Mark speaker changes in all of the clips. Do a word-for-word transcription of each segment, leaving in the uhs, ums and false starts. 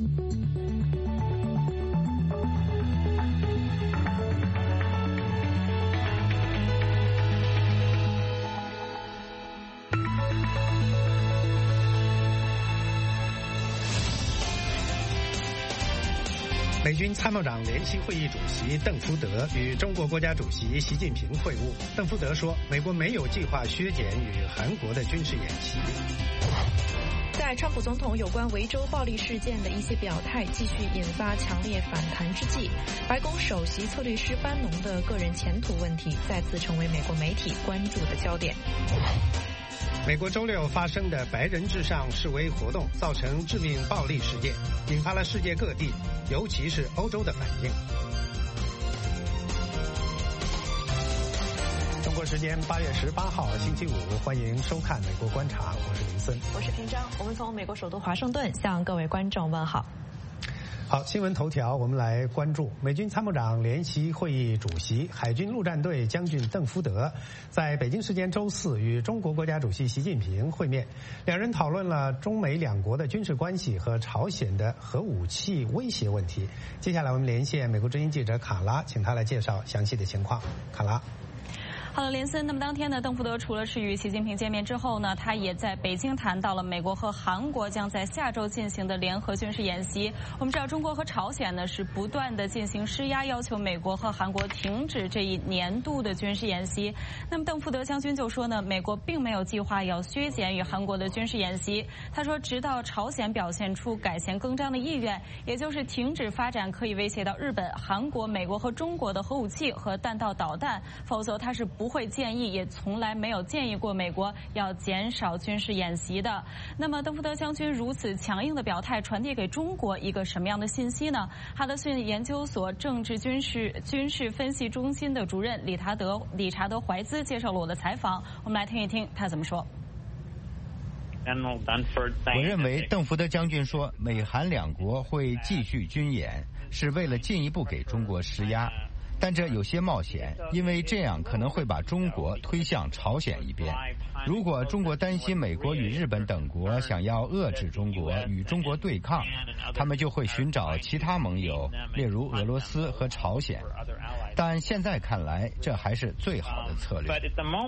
Speaker 1: 美军参谋长联席会议主席邓福德与中国国家主席习近平会晤。邓福德说，美国没有计划削减与韩国的军事演习。
Speaker 2: 在川普总统有关维州暴力事件的一些表态继续引发强烈反弹之际，白宫首席策略师班农的个人前途问题再次成为美国媒体关注的焦点。
Speaker 1: 美国周六发生的白人至上示威活动造成致命暴力事件，引发了世界各地，尤其是欧洲的反应。中国时间八月十八号星期五，欢迎收看《美国观察》，我是林森，
Speaker 2: 我是平章。我们从美国首都华盛顿向各位观众问好。
Speaker 1: 好，新闻头条，我们来关注美军参谋长联席会议主席、海军陆战队将军邓福德在北京时间周四与中国国家主席习近平会面，两人讨论了中美两国的军事关系和朝鲜的核武器威胁问题。接下来我们连线美国之音记者卡拉，请他来介绍详细的情况。卡拉。
Speaker 3: 好了，连森。那么当天呢，邓福德除了是与习近平见面之后呢，他也在北京谈到了美国和韩国将在下周进行的联合军事演习。我们知道，中国和朝鲜呢是不断的进行施压，要求美国和韩国停止这一年度的军事演习。那么邓福德将军就说呢，美国并没有计划要削减与韩国的军事演习。他说，直到朝鲜表现出改弦更张的意愿，也就是停止发展可以威胁到日本、韩国、美国和中国的核武器和弹道导弹，否则他是不会建议，也从来没有建议过美国要减少军事演习的。那么邓福德将军如此强硬的表态，传递给中国一个什么样的信息呢？哈德逊研究所政治军事军事分析中心的主任理查德理查德怀兹接受了我的采访，我们来听一听他怎么说。
Speaker 4: 我认为邓福德将军说，美韩两国会继续军演，是为了进一步给中国施压。但这有些冒险，因为这样可能会把中国推向朝鲜一边。如果中国担心美国与日本等国想要遏制中国，与中国对抗，他们就会寻找其他盟友，例如俄罗斯和朝鲜。但现在看来，这还是最好的策略。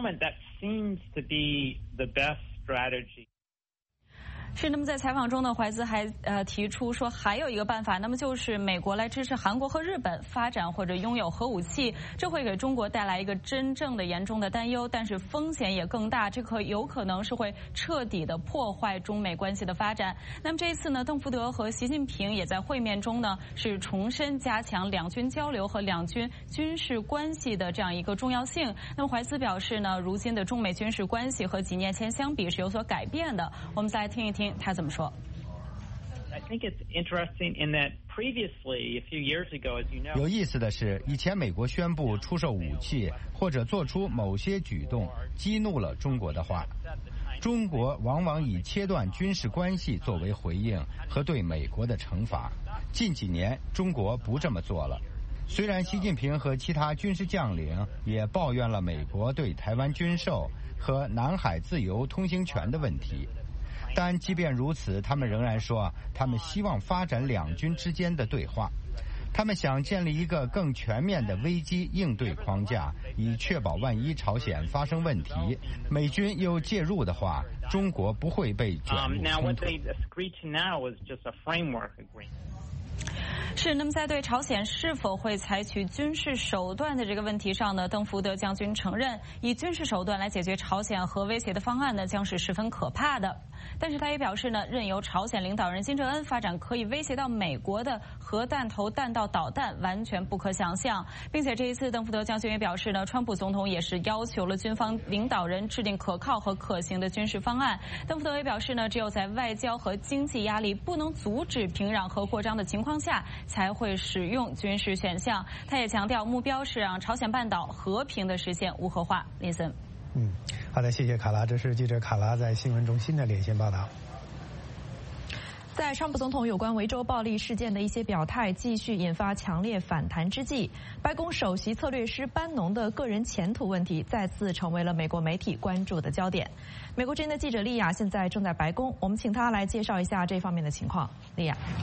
Speaker 3: 是，那么在采访中呢，怀兹还呃提出说，还有一个办法，那么就是美国来支持韩国和日本发展或者拥有核武器，这会给中国带来一个真正的严重的担忧，但是风险也更大，这可有可能是会彻底的破坏中美关系的发展。那么这一次呢，邓福德和习近平也在会面中呢，是重申加强两军交流和两军军事关系的这样一个重要性。那么怀兹表示呢，如今的中美军事关系和几年前相比是有所改变的。我们再来听一听他怎么说。
Speaker 4: 有意思的是，以前美国宣布出售武器或者做出某些举动激怒了中国的话，中国往往以切断军事关系作为回应和对美国的惩罚。近几年中国不这么做了，虽然习近平和其他军事将领也抱怨了美国对台湾军售和南海自由通行权的问题，但即便如此，他们仍然说他们希望发展两军之间的对话，他们想建立一个更全面的危机应对框架，以确保万一朝鲜发生问题，美军又介入的话，中国不会被卷入冲突。
Speaker 3: 是，那么在对朝鲜是否会采取军事手段的这个问题上呢，邓福德将军承认，以军事手段来解决朝鲜核威胁的方案呢，将是十分可怕的。但是他也表示呢，任由朝鲜领导人金正恩发展可以威胁到美国的核弹头弹道导弹，完全不可想象。并且这一次，邓福德将军也表示呢，川普总统也是要求了军方领导人制定可靠和可行的军事方案。邓福德也表示呢，只有在外交和经济压力不能阻止平壤和扩张的情况下，才会使用军事选项。他也强调，目标是让朝鲜半岛和平的实现无核化。林森。
Speaker 1: 嗯，好的，谢谢卡拉，这是记者卡拉在新闻中心的连线报道。
Speaker 2: 在川普总统有关维州暴力事件的一些表态继续引发强烈反弹之际，白宫首席策略师班农的个人前途问题再次成为了美国媒体关注的焦点。美国之音的记者莉亚现在正在白宫，我们请她来介绍一下这方面的情况。莉亚。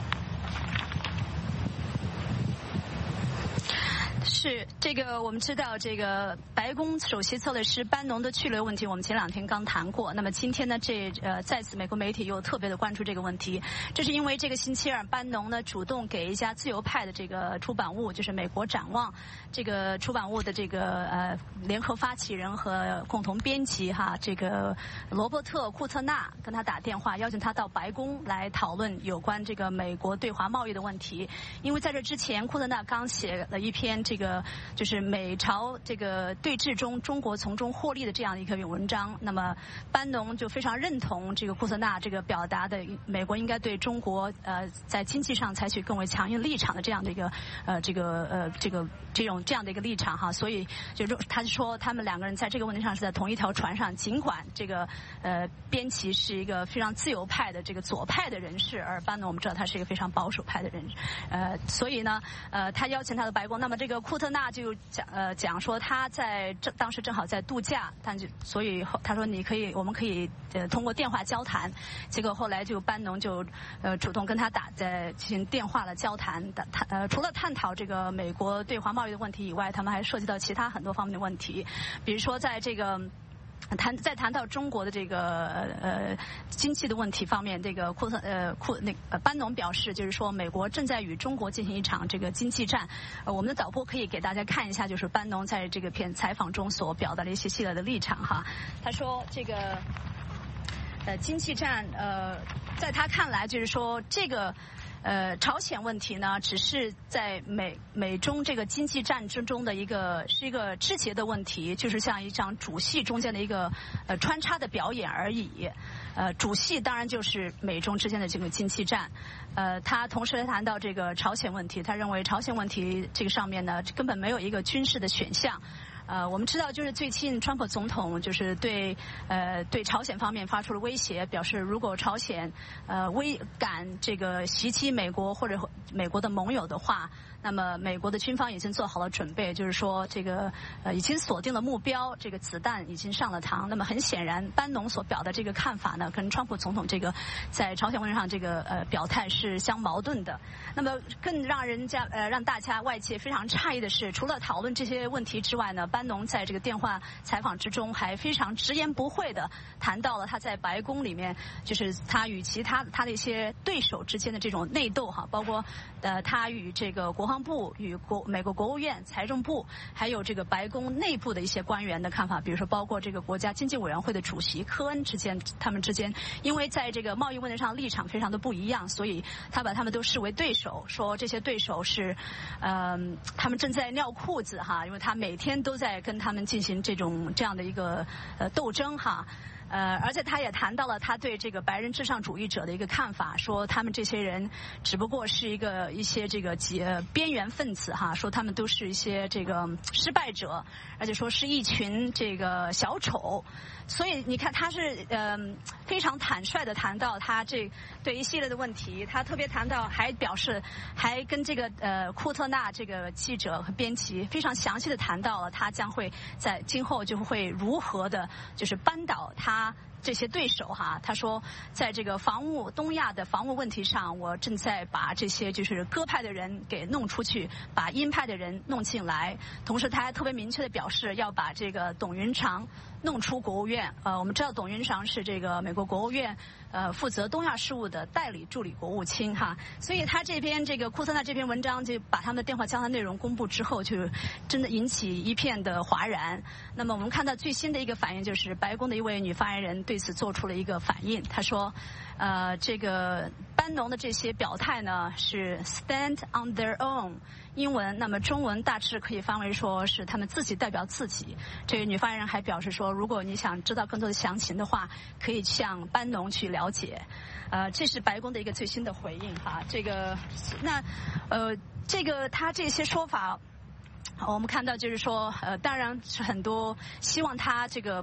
Speaker 5: 是这个，我们知道这个白宫首席策略师班农的去留问题，我们前两天刚谈过。那么今天呢，这呃再次美国媒体又特别的关注这个问题，这是因为这个星期二，班农呢主动给一家自由派的这个出版物，就是美国展望这个出版物的这个呃联合发起人和共同编辑哈，这个罗伯特库特纳跟他打电话，邀请他到白宫来讨论有关这个美国对华贸易的问题。因为在这之前，库特纳刚写了一篇这个。就是美朝这个对峙中，中国从中获利的这样的一篇文章。那么班农就非常认同这个库特纳这个表达的，美国应该对中国呃在经济上采取更为强硬立场的这样的一个呃这个呃这个这种这样的一个立场哈。所以就是他说他们两个人在这个问题上是在同一条船上，尽管这个呃编辑是一个非常自由派的这个左派的人士，而班农我们知道他是一个非常保守派的人，呃所以呢呃他邀请他的白宫，那么这个库特纳就讲呃讲说他在这当时正好在度假，但就所以他说你可以我们可以呃通过电话交谈，结果后来就班农就呃主动跟他打在进行电话的交谈的，他呃除了探讨这个美国对华贸易的问题以外，他们还涉及到其他很多方面的问题，比如说在这个。谈在谈到中国的这个呃经济的问题方面，这个库特呃库那呃班农表示，就是说美国正在与中国进行一场这个经济战。呃，我们的导播可以给大家看一下，就是班农在这个片采访中所表达的一些系列的立场哈。他说这个呃经济战呃在他看来就是说这个。呃，朝鲜问题呢，只是在美美中这个经济战之中的一个是一个枝节的问题，就是像一场主戏中间的一个呃穿插的表演而已。呃，主戏当然就是美中之间的这个经济战。呃，他同时谈到这个朝鲜问题，他认为朝鲜问题这个上面呢，根本没有一个军事的选项。呃，我们知道，就是最近川普总统就是对呃对朝鲜方面发出了威胁，表示如果朝鲜呃威敢这个袭击美国或者美国的盟友的话，那么美国的军方已经做好了准备，就是说这个呃已经锁定了目标，这个子弹已经上了膛。那么很显然，班农所表的这个看法呢，跟川普总统这个在朝鲜问题上这个呃表态是相矛盾的。那么更让人家呃让大家外界非常诧异的是，除了讨论这些问题之外呢，班农在这个电话采访之中还非常直言不讳的谈到了他在白宫里面，就是他与其他他的一些对手之间的这种内斗哈，包括呃他与这个国防部、与国美国国务院、财政部，还有这个白宫内部的一些官员的看法，比如说包括这个国家经济委员会的主席科恩之间，他们之间因为在这个贸易问题上立场非常的不一样，所以他把他们都视为对手，说这些对手是呃他们正在尿裤子哈，因为他每天都在跟他们进行这种这样的一个呃斗争哈。呃，而且他也谈到了他对这个白人至上主义者的一个看法，说他们这些人只不过是一个一些这个几呃边缘分子哈，说他们都是一些这个失败者，而且说是一群这个小丑。所以你看，他是呃非常坦率的谈到他这对一系列的问题，他特别谈到，还表示还跟这个呃库特纳这个记者和编辑非常详细的谈到了他将会在今后就会如何的，就是扳倒他这些对手哈。他说，在这个防务东亚的防务问题上，我正在把这些就是鸽派的人给弄出去，把鹰派的人弄进来。同时，他还特别明确的表示要把这个董云长弄出国务院。呃，我们知道董云长是这个美国国务院呃负责东亚事务的代理助理国务卿哈，所以他这篇这个库特纳这篇文章就把他们的电话交谈内容公布之后，就真的引起一片的哗然。那么我们看到最新的一个反应就是白宫的一位女发言人对此做出了一个反应，她说，呃，这个班农的这些表态呢是 stand on their own。英文，那么中文大致可以翻为说是他们自己代表自己。这个女发言人还表示说，如果你想知道更多的详情的话，可以向班农去了解。呃，这是白宫的一个最新的回应哈。这个，那呃，这个他这些说法，我们看到就是说，呃，当然是很多希望他这个。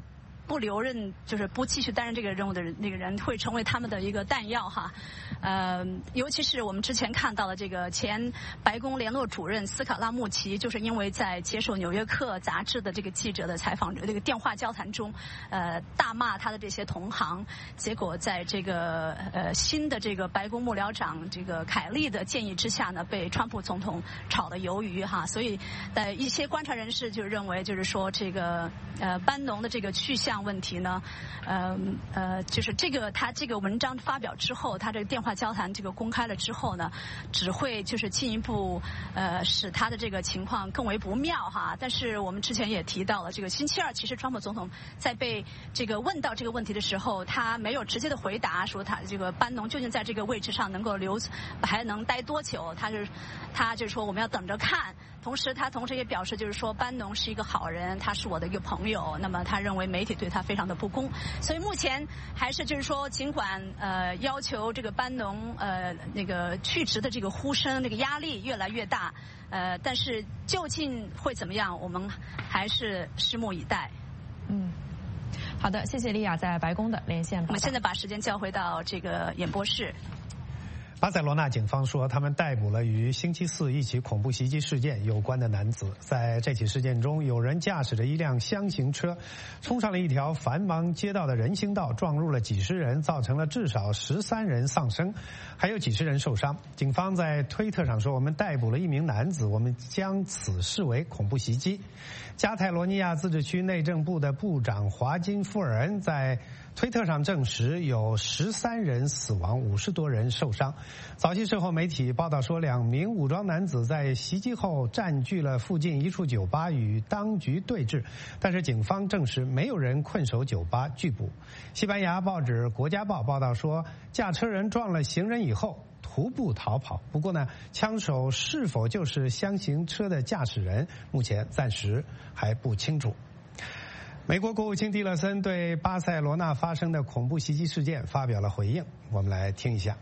Speaker 5: 不留任，就是不继续担任这个任务的人，那个人会成为他们的一个弹药哈。呃，尤其是我们之前看到的这个前白宫联络主任斯卡拉穆奇，就是因为在接受《纽约客》杂志的这个记者的采访，这个电话交谈中，呃，大骂他的这些同行，结果在这个呃新的这个白宫幕僚长这个凯利的建议之下呢，被川普总统炒得鱿鱼哈。所以，呃，一些观察人士就认为，就是说这个呃班农的这个去向问题呢，呃呃，就是这个他这个文章发表之后，他这个电话交谈这个公开了之后呢，只会就是进一步呃使他的这个情况更为不妙哈。但是我们之前也提到了，这个星期二其实川普总统在被这个问到这个问题的时候，他没有直接的回答说他这个班农究竟在这个位置上能够留还能待多久，他是他就是说我们要等着看。同时他同时也表示就是说班农是一个好人，他是我的一个朋友，那么他认为媒体对他非常的不公，所以目前还是就是说尽管呃要求这个班农呃那个去职的这个呼声这个压力越来越大，呃但是究竟会怎么样，我们还是拭目以待。
Speaker 2: 嗯，好的，谢谢莉亚在白宫的连线。
Speaker 5: 我们现在把时间交回到这个演播室。
Speaker 1: 巴塞罗那警方说，他们逮捕了与星期四一起恐怖袭击事件有关的男子。在这起事件中，有人驾驶着一辆箱型车，冲上了一条繁忙街道的人行道，撞入了几十人，造成了至少十三人丧生，还有几十人受伤。警方在推特上说，我们逮捕了一名男子，我们将此视为恐怖袭击。加泰罗尼亚自治区内政部的部长华金夫尔恩在推特上证实，有十三人死亡，五十多人受伤。早些时候，媒体报道说，两名武装男子在袭击后占据了附近一处酒吧，与当局对峙。但是警方证实，没有人困守酒吧拒捕。西班牙报纸《国家报》报道说，驾车人撞了行人以后徒步逃跑。不过呢，枪手是否就是箱型车的驾驶人，目前暂时还不清楚。美国国务卿蒂勒森对巴塞罗那发生的恐怖袭击事件发表了回应，我们来听一下。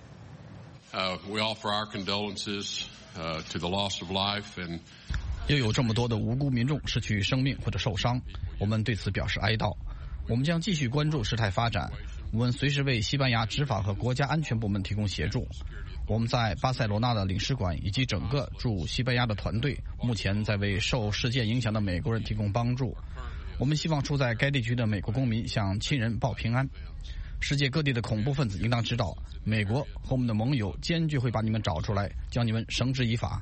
Speaker 6: Uh, we offer our condolences uh, to the loss of life and
Speaker 7: 又有这么多的无辜民众失去生命或者受伤，我们对此表示哀悼。我们将继续关注事态发展，我们随时为西班牙执法和国家安全部门提供协助。我们在巴塞罗那的领事馆以及整个驻西班牙的团队，目前在为受事件影响的美国人提供帮助。我们希望处在该地区的美国公民向亲人报平安。世界各地的恐怖分子应当知道，美国和我们的盟友坚决会把你们找出来，将你们绳之以法。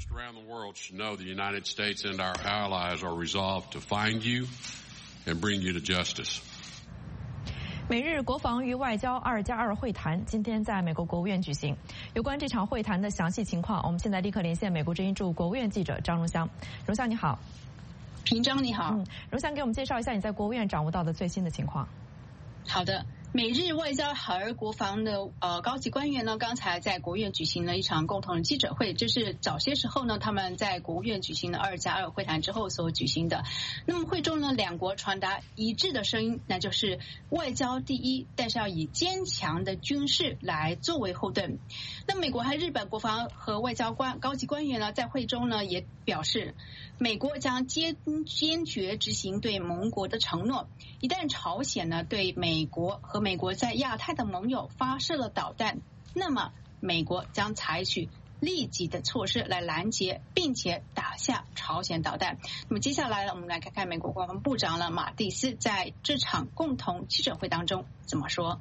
Speaker 2: 美日国防与外交二加二会谈今天在美国国务院举行。有关这场会谈的详细情况，我们现在立刻连线美国之音驻国务院记者张荣香。荣香你好。
Speaker 8: 平章你好。
Speaker 2: 嗯，荣香给我们介绍一下你在国务院掌握到的最新的情况。
Speaker 8: 好的。美日外交和国防的呃高级官员呢，刚才在国务院举行了一场共同的记者会，这是早些时候呢他们在国务院举行了二加二会谈之后所举行的。那么会中呢，两国传达一致的声音，那就是外交第一，但是要以坚强的军事来作为后盾。那美国和日本国防和外交官高级官员呢，在会中呢也表示，美国将坚坚决执行对盟国的承诺，一旦朝鲜呢对美国和美国在亚太的盟友发射了导弹，那么美国将采取立即的措施来拦截并且打下朝鲜导弹。那么接下来我们来看看美国国防部长了马蒂斯在这场共同记者会当中怎么说。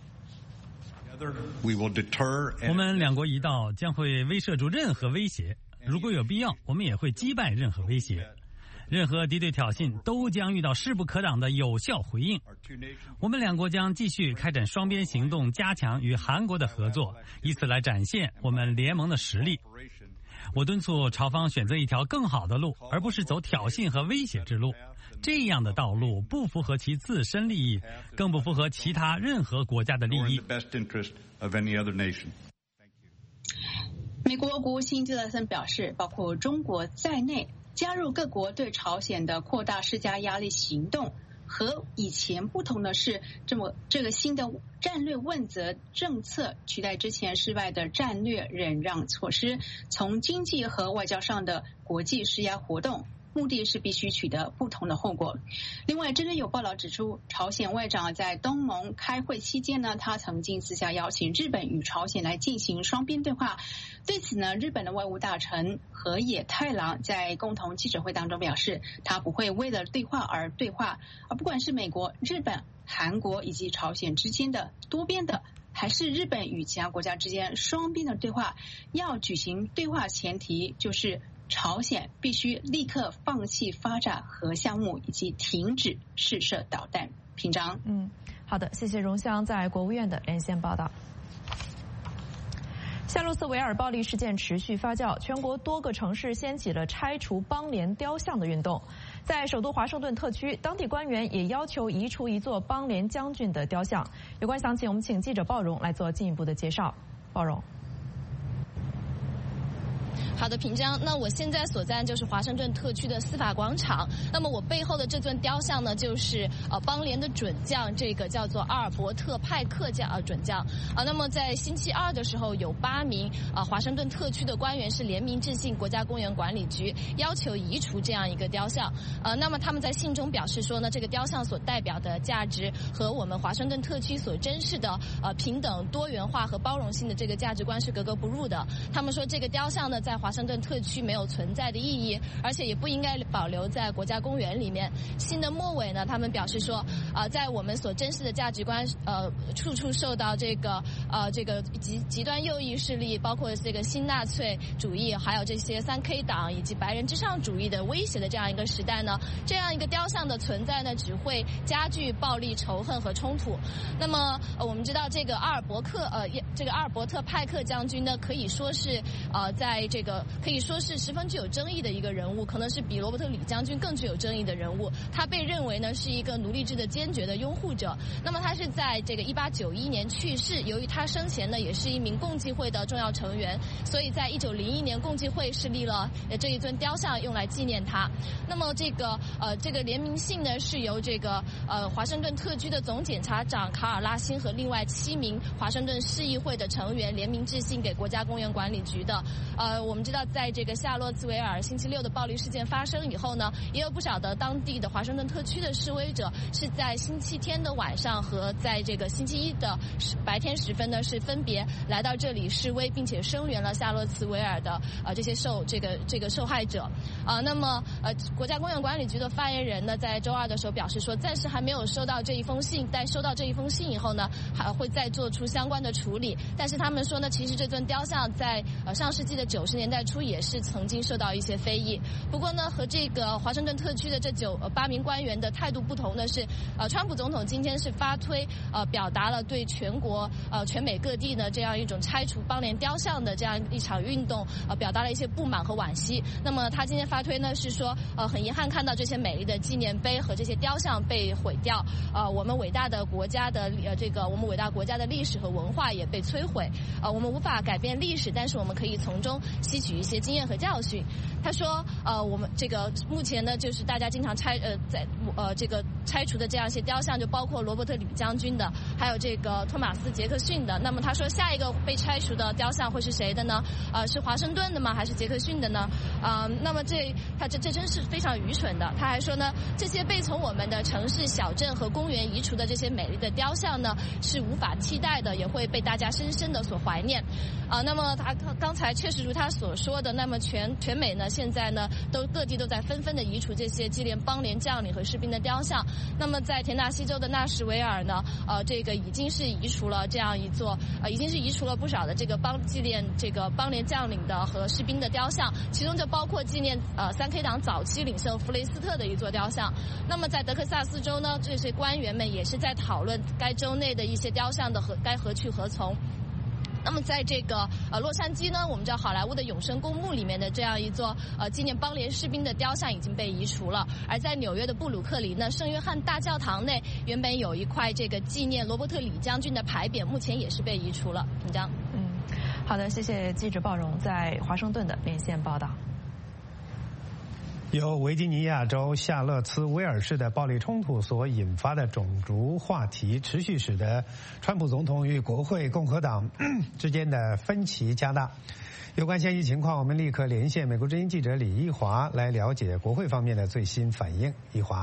Speaker 9: 我们两国一道将会威慑住任何威胁，如果有必要，我们也会击败任何威胁。任何敌对挑衅都将遇到势不可挡的有效回应。我们两国将继续开展双边行动，加强与韩国的合作，以此来展现我们联盟的实力。我敦促朝方选择一条更好的路，而不是走挑衅和威胁之路。这样的道路不符合其自身利益，更不符合其他任何国家的利益。
Speaker 8: 美国国务卿蒂勒森表示，包括中国在内，加入各国对朝鲜的扩大施加压力行动，和以前不同的是，这么这个新的战略问责政策取代之前失败的战略忍让措施，从经济和外交上的国际施压活动目的是必须取得不同的后果。另外，真的有报道指出，朝鲜外长在东盟开会期间呢，他曾经私下邀请日本与朝鲜来进行双边对话。对此呢，日本的外务大臣河野太郎在共同记者会当中表示，他不会为了对话而对话，而不管是美国、日本、韩国以及朝鲜之间的多边的，还是日本与其他国家之间双边的对话，要举行对话前提就是朝鲜必须立刻放弃发展核项目以及停止试射导弹。平章，
Speaker 2: 嗯，好的，谢谢荣香在国务院的连线报道。夏洛斯维尔暴力事件持续发酵，全国多个城市掀起了拆除邦联雕像的运动。在首都华盛顿特区，当地官员也要求移除一座邦联将军的雕像。有关详情，我们请记者鲍荣来做进一步的介绍。鲍荣。
Speaker 10: 好的，平章。那我现在所在就是华盛顿特区的司法广场。那么我背后的这尊雕像呢，就是呃邦联的准将，这个叫做阿尔伯特派克将呃准将啊。那么在星期二的时候，有八名啊华盛顿特区的官员是联名致信国家公园管理局，要求移除这样一个雕像。呃，那么他们在信中表示说呢，这个雕像所代表的价值和我们华盛顿特区所珍视的呃平等、多元化和包容性的这个价值观是格格不入的。他们说这个雕像呢，在华盛顿特区没有存在的意义，而且也不应该保留在国家公园里面。信的末尾呢，他们表示说，呃，在我们所珍视的价值观，呃，处处受到这个呃这个极极端右翼势力，包括这个新纳粹主义，还有这些三 K 党以及白人至上主义的威胁的这样一个时代呢，这样一个雕像的存在呢，只会加剧暴力、仇恨和冲突。那么，呃，我们知道这个阿尔伯克呃这个阿尔伯特派克将军呢，可以说是呃在这个可以说是十分具有争议的一个人物，可能是比罗伯特李将军更具有争议的人物。他被认为呢是一个奴隶制的坚决的拥护者。那么他是在这个一八九一年去世，由于他生前呢也是一名共济会的重要成员，所以在一九零一年共济会是立了这一尊雕像用来纪念他。那么这个呃这个联名信呢是由这个呃华盛顿特区的总检察长卡尔拉辛和另外七名华盛顿市议会的成员联名致信给国家公园管理局的。呃，我们知道在这个夏洛茨维尔星期六的暴力事件发生以后呢，也有不少的当地的华盛顿特区的示威者是在星期天的晚上和在这个星期一的白天时分呢，是分别来到这里示威，并且声援了夏洛茨维尔的呃这些受这个这个受害者。啊、呃，那么呃国家公园管理局的发言人呢，在周二的时候表示说，暂时还没有收到这一封信，但收到这一封信以后呢，还会再做出相关的处理。但是他们说呢，其实这尊雕像在呃上世纪的九十年代初也是曾经受到一些非议。不过呢，和这个华盛顿特区的这九呃八名官员的态度不同的是，呃，川普总统今天是发推呃表达了对全国呃全美各地呢这样一种拆除邦联雕像的这样一场运动呃表达了一些不满和惋惜。那么他今天发推呢是说，呃很遗憾看到这些美丽的纪念碑和这些雕像被毁掉，呃我们伟大的国家的呃这个我们伟大国家的历史和文化也被摧毁。呃我们无法改变历史，但是我们可以从中吸取一些经验和教训。他说，呃，我们这个目前呢，就是大家经常拆呃在呃这个拆除的这样一些雕像，就包括罗伯特李将军的，还有这个托马斯杰克逊的。那么他说，下一个被拆除的雕像会是谁的呢？呃，是华盛顿的吗？还是杰克逊的呢？啊、呃，那么这他这这真是非常愚蠢的。他还说呢，这些被从我们的城市、小镇和公园移除的这些美丽的雕像呢，是无法替代的，也会被大家深深的所怀念。啊、呃，那么他刚才确实如他所说的，那么全全美呢，现在呢，都各地都在纷纷的移除这些纪念邦联将领和士兵的雕像。那么在田纳西州的纳什维尔呢，呃，这个已经是移除了这样一座，呃，已经是移除了不少的这个邦纪念这个邦联将领的和士兵的雕像，其中就包括纪念呃三 K 党早期领袖弗雷斯特的一座雕像。那么在德克萨斯州呢，这些官员们也是在讨论该州内的一些雕像的何该何去何从。那么在这个呃洛杉矶呢，我们知道好莱坞的永生公墓里面的这样一座呃纪念邦联士兵的雕像已经被移除了。而在纽约的布鲁克林呢，圣约翰大教堂内原本有一块这个纪念罗伯特李将军的牌匾，目前也是被移除了。紧张。
Speaker 2: 嗯，好的，谢谢记者鲍荣在华盛顿的连线报道。
Speaker 1: 由维吉尼亚州夏勒茨威尔市的暴力冲突所引发的种族话题持续使得川普总统与国会共和党之间的分歧加大。有关现役情况，我们立刻连线美国之音记者李一华来了解国会方面的最新反应。一华。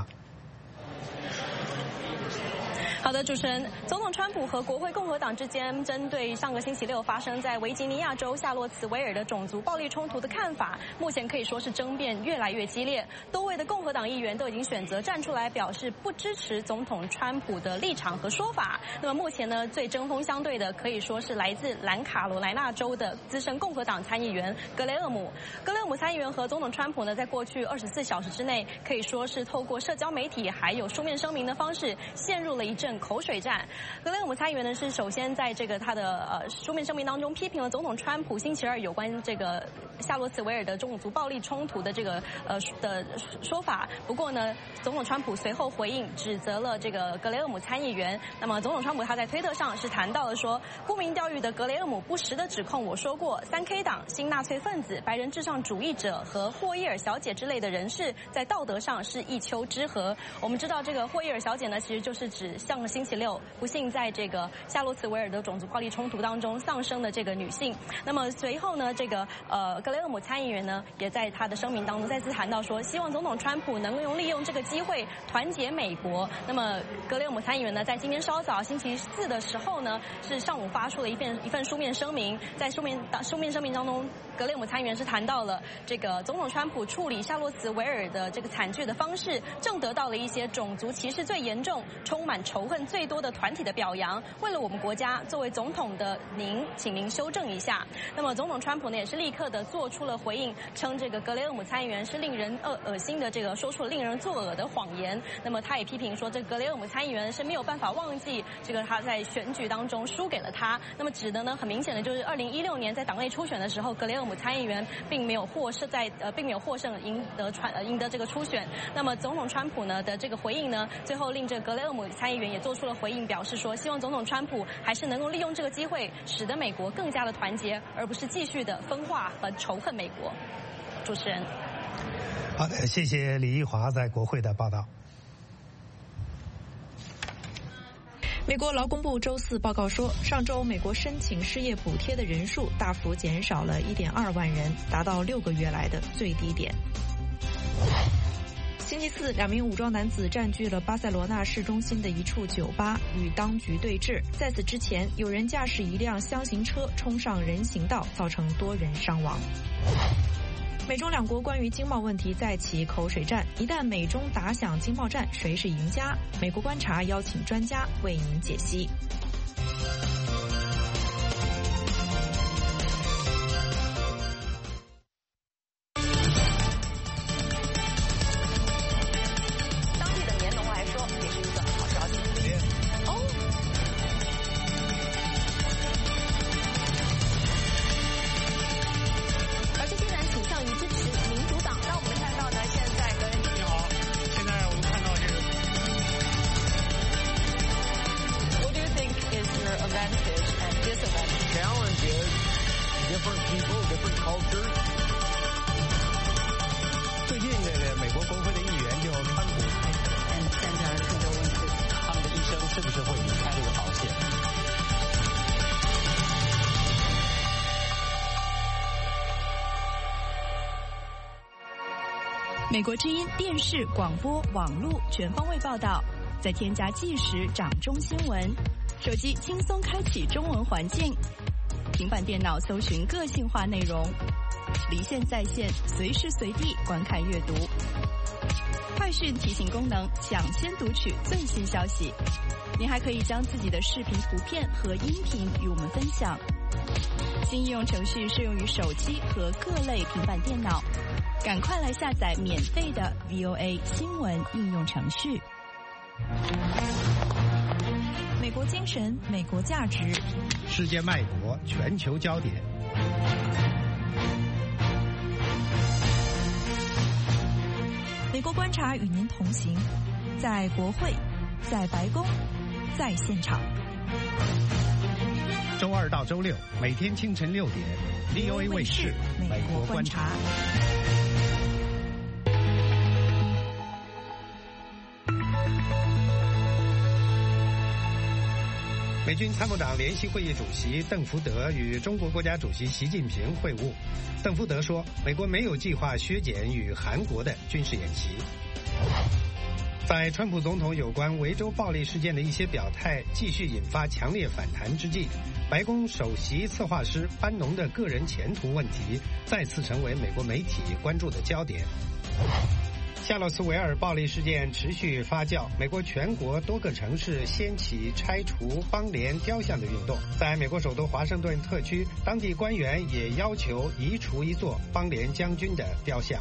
Speaker 11: 好的，主持人，总统川普和国会共和党之间针对上个星期六发生在维吉尼亚州夏洛茨维尔的种族暴力冲突的看法，目前可以说是争辩越来越激烈。多位的共和党议员都已经选择站出来表示不支持总统川普的立场和说法。那么目前呢，最针锋相对的可以说是来自南卡罗来纳州的资深共和党参议员格雷厄姆。格雷厄姆参议员和总统川普呢，在过去二十四小时之内，可以说是透过社交媒体还有书面声明的方式，陷入了一阵口水战。格雷厄姆参议员呢是首先在这个他的呃书面声明当中批评了总统川普星期二有关这个夏洛茨维尔的种族暴力冲突的这个呃的说法。不过呢，总统川普随后回应，指责了这个格雷厄姆参议员。那么总统川普他在推特上是谈到了说，沽名钓誉的格雷厄姆不实的指控我说过，三 K 党、新纳粹分子、白人至上主义者和霍伊尔小姐之类的人士在道德上是一丘之貉。我们知道这个霍伊尔小姐呢，其实就是指上个星期六不幸在这个夏洛茨维尔的种族暴力冲突当中丧生的这个女性。那么随后呢，这个呃格雷厄姆参议员呢，也在他的声明当中再次谈到说，希望总统川普能够用利用这个机会团结美国。那么格雷厄姆参议员呢，在今天稍早星期四的时候呢，是上午发出了一份一份书面声明。在书面书面声明当中，格雷厄姆参议员是谈到了这个总统川普处理夏洛茨维尔的这个惨剧的方式，正得到了一些种族歧视最严重、充满仇恨最多的团体的表扬。为了我们国家，作为总统的您，请您修正一下。那么总统川普呢，也是立刻的做出了回应，称这个格雷厄姆参议员是令人恶恶心的这个说出了令人作恶的谎言。那么他也批评说，这个格雷厄姆参议员是没有办法忘记这个他在选举当中输给了他。那么指的呢，很明显的就是二零一六年在党内初选的时候，格雷厄姆参议员并没有获胜，在呃并没有获胜赢得传呃赢得这个初选。那么总统川普呢的这个回应呢，最后令这个格雷厄姆参议员也做出了回应，表示说，希望总统川普还是能够利用这个机会，使得美国更加的团结，而不是继续的分化和仇恨美国。主持人，
Speaker 1: 好的，谢谢李一华在国会的报道。
Speaker 2: 美国劳工部周四报告说，上周美国申请失业补贴的人数大幅减少了 一点二万人，达到六个月来的最低点。星期四，两名武装男子占据了巴塞罗那市中心的一处酒吧，与当局对峙。在此之前，有人驾驶一辆箱型车冲上人行道，造成多人伤亡。美中两国关于经贸问题再起口水战，一旦美中打响经贸战，谁是赢家？美国观察邀请专家为您解析。
Speaker 1: 最近这个美国国会的议员就川普，现在很多问题，他们的一生是不是会离开这个保险？
Speaker 12: 美国之音电视、广播、网络全方位报道，再添加即时掌中新闻，手机轻松开启中文环境，平板电脑搜寻个性化内容，离线在线，随时随地观看阅读。快讯提醒功能，抢先读取最新消息。您还可以将自己的视频、图片和音频与我们分享。新应用程序适用于手机和各类平板电脑，赶快来下载免费的 V O A 新闻应用程序。
Speaker 2: 美国精神，美国价值，
Speaker 1: 世界脉搏，全球焦点。
Speaker 2: 美国观察与您同行，在国会，在白宫，在现场。
Speaker 1: 周二到周六，每天清晨六点 ，V O A 卫视《美国观察》。 美军参谋长联席会议主席邓福德与中国国家主席习近平会晤。邓福德说，美国没有计划削减与韩国的军事演习。在川普总统有关维州暴力事件的一些表态继续引发强烈反弹之际，白宫首席策划师班农的个人前途问题再次成为美国媒体关注的焦点。夏洛斯维尔暴力事件持续发酵，美国全国多个城市掀起拆除邦联雕像的运动。在美国首都华盛顿特区，当地官员也要求移除一座邦联将军的雕像。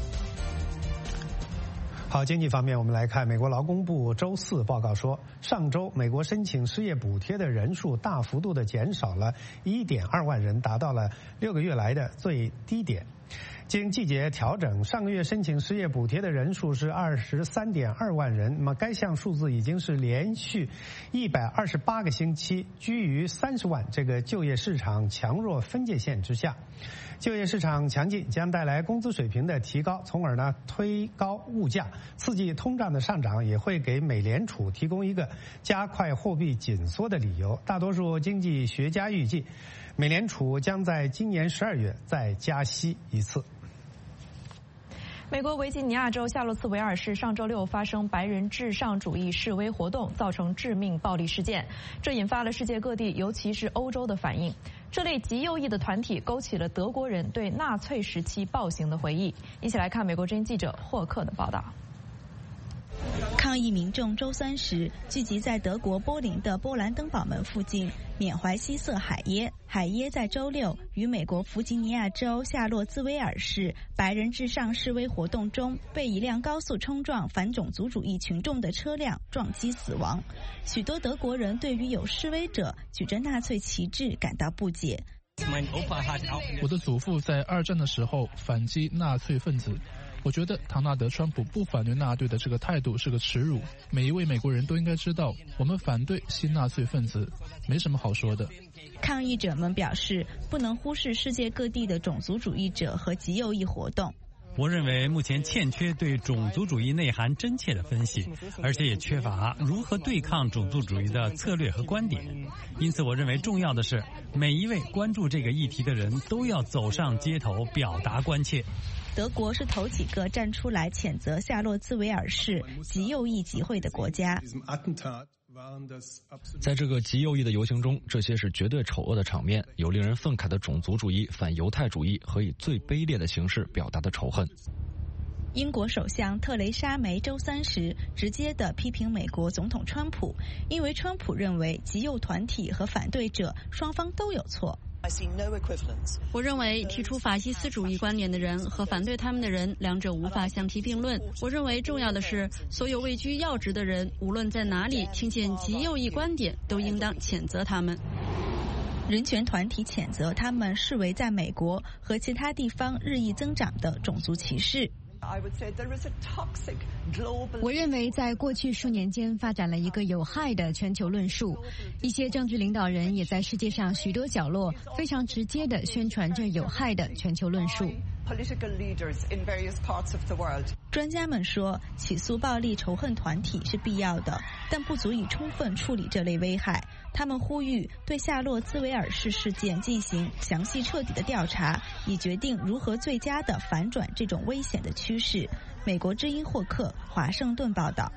Speaker 1: 好，经济方面，我们来看美国劳工部周四报告说，上周美国申请失业补贴的人数大幅度的减少了 一点二万人，达到了六个月来的最低点。经季节调整，上个月申请失业补贴的人数是 二十三点二万人，那么该项数字已经是连续一百二十八个星期居于三十万这个就业市场强弱分界线之下。就业市场强劲将带来工资水平的提高，从而呢推高物价，刺激通胀的上涨，也会给美联储提供一个加快货币紧缩的理由。大多数经济学家预计，美联储将在今年十二月再加息一次。
Speaker 2: 美国维吉尼亚州夏洛斯维尔市上周六发生白人至上主义示威活动，造成致命暴力事件，这引发了世界各地，尤其是欧洲的反应。这类极右翼的团体勾起了德国人对纳粹时期暴行的回忆。一起来看美国之音记者霍克的报道。
Speaker 12: 抗议民众周三时聚集在德国柏林的波兰登堡门附近，缅怀希瑟海耶。海耶在周六与美国弗吉尼亚州夏洛兹维尔市白人至上示威活动中，被一辆高速冲撞反种族主义群众的车辆撞击死亡。许多德国人对于有示威者举着纳粹旗帜感到不解。
Speaker 13: 我的祖父在二战的时候反击纳粹分子。我觉得唐纳德·川普不反对纳粹的这个态度是个耻辱。每一位美国人都应该知道，我们反对新纳粹分子，没什么好说的。
Speaker 12: 抗议者们表示，不能忽视世界各地的种族主义者和极右翼活动。
Speaker 9: 我认为目前欠缺对种族主义内涵真切的分析，而且也缺乏如何对抗种族主义的策略和观点。因此，我认为重要的是，每一位关注这个议题的人都要走上街头表达关切。
Speaker 12: 德国是头几个站出来谴责夏洛兹维尔市极右翼集会的国家。
Speaker 14: 在这个极右翼的游行中，这些是绝对丑恶的场面，有令人愤慨的种族主义、反犹太主义和以最卑劣的形式表达的仇恨。
Speaker 12: 英国首相特蕾莎梅周三时直接地批评美国总统川普，因为川普认为极右团体和反对者双方都有错。
Speaker 15: 我认为提出法西斯主义观点的人和反对他们的人，两者无法相提并论。我认为重要的是，所有位居要职的人，无论在哪里听见极右翼观点，都应当谴责他们。
Speaker 12: 人权团体谴责他们视为在美国和其他地方日益增长的种族歧视。
Speaker 16: 我认为在过去数年间发展了一个有害的全球论述，一些政治领导人也在世界上许多角落非常直接地宣传这有害的全球论述。
Speaker 12: 专家们说，起诉暴力仇恨团体是必要的，但不足以充分处理这类危害。他们呼吁对夏洛兹维尔市事件进行详细彻底的调查，以决定如何最佳地反转这种危险的趋势。美国之音霍克，华盛顿报道。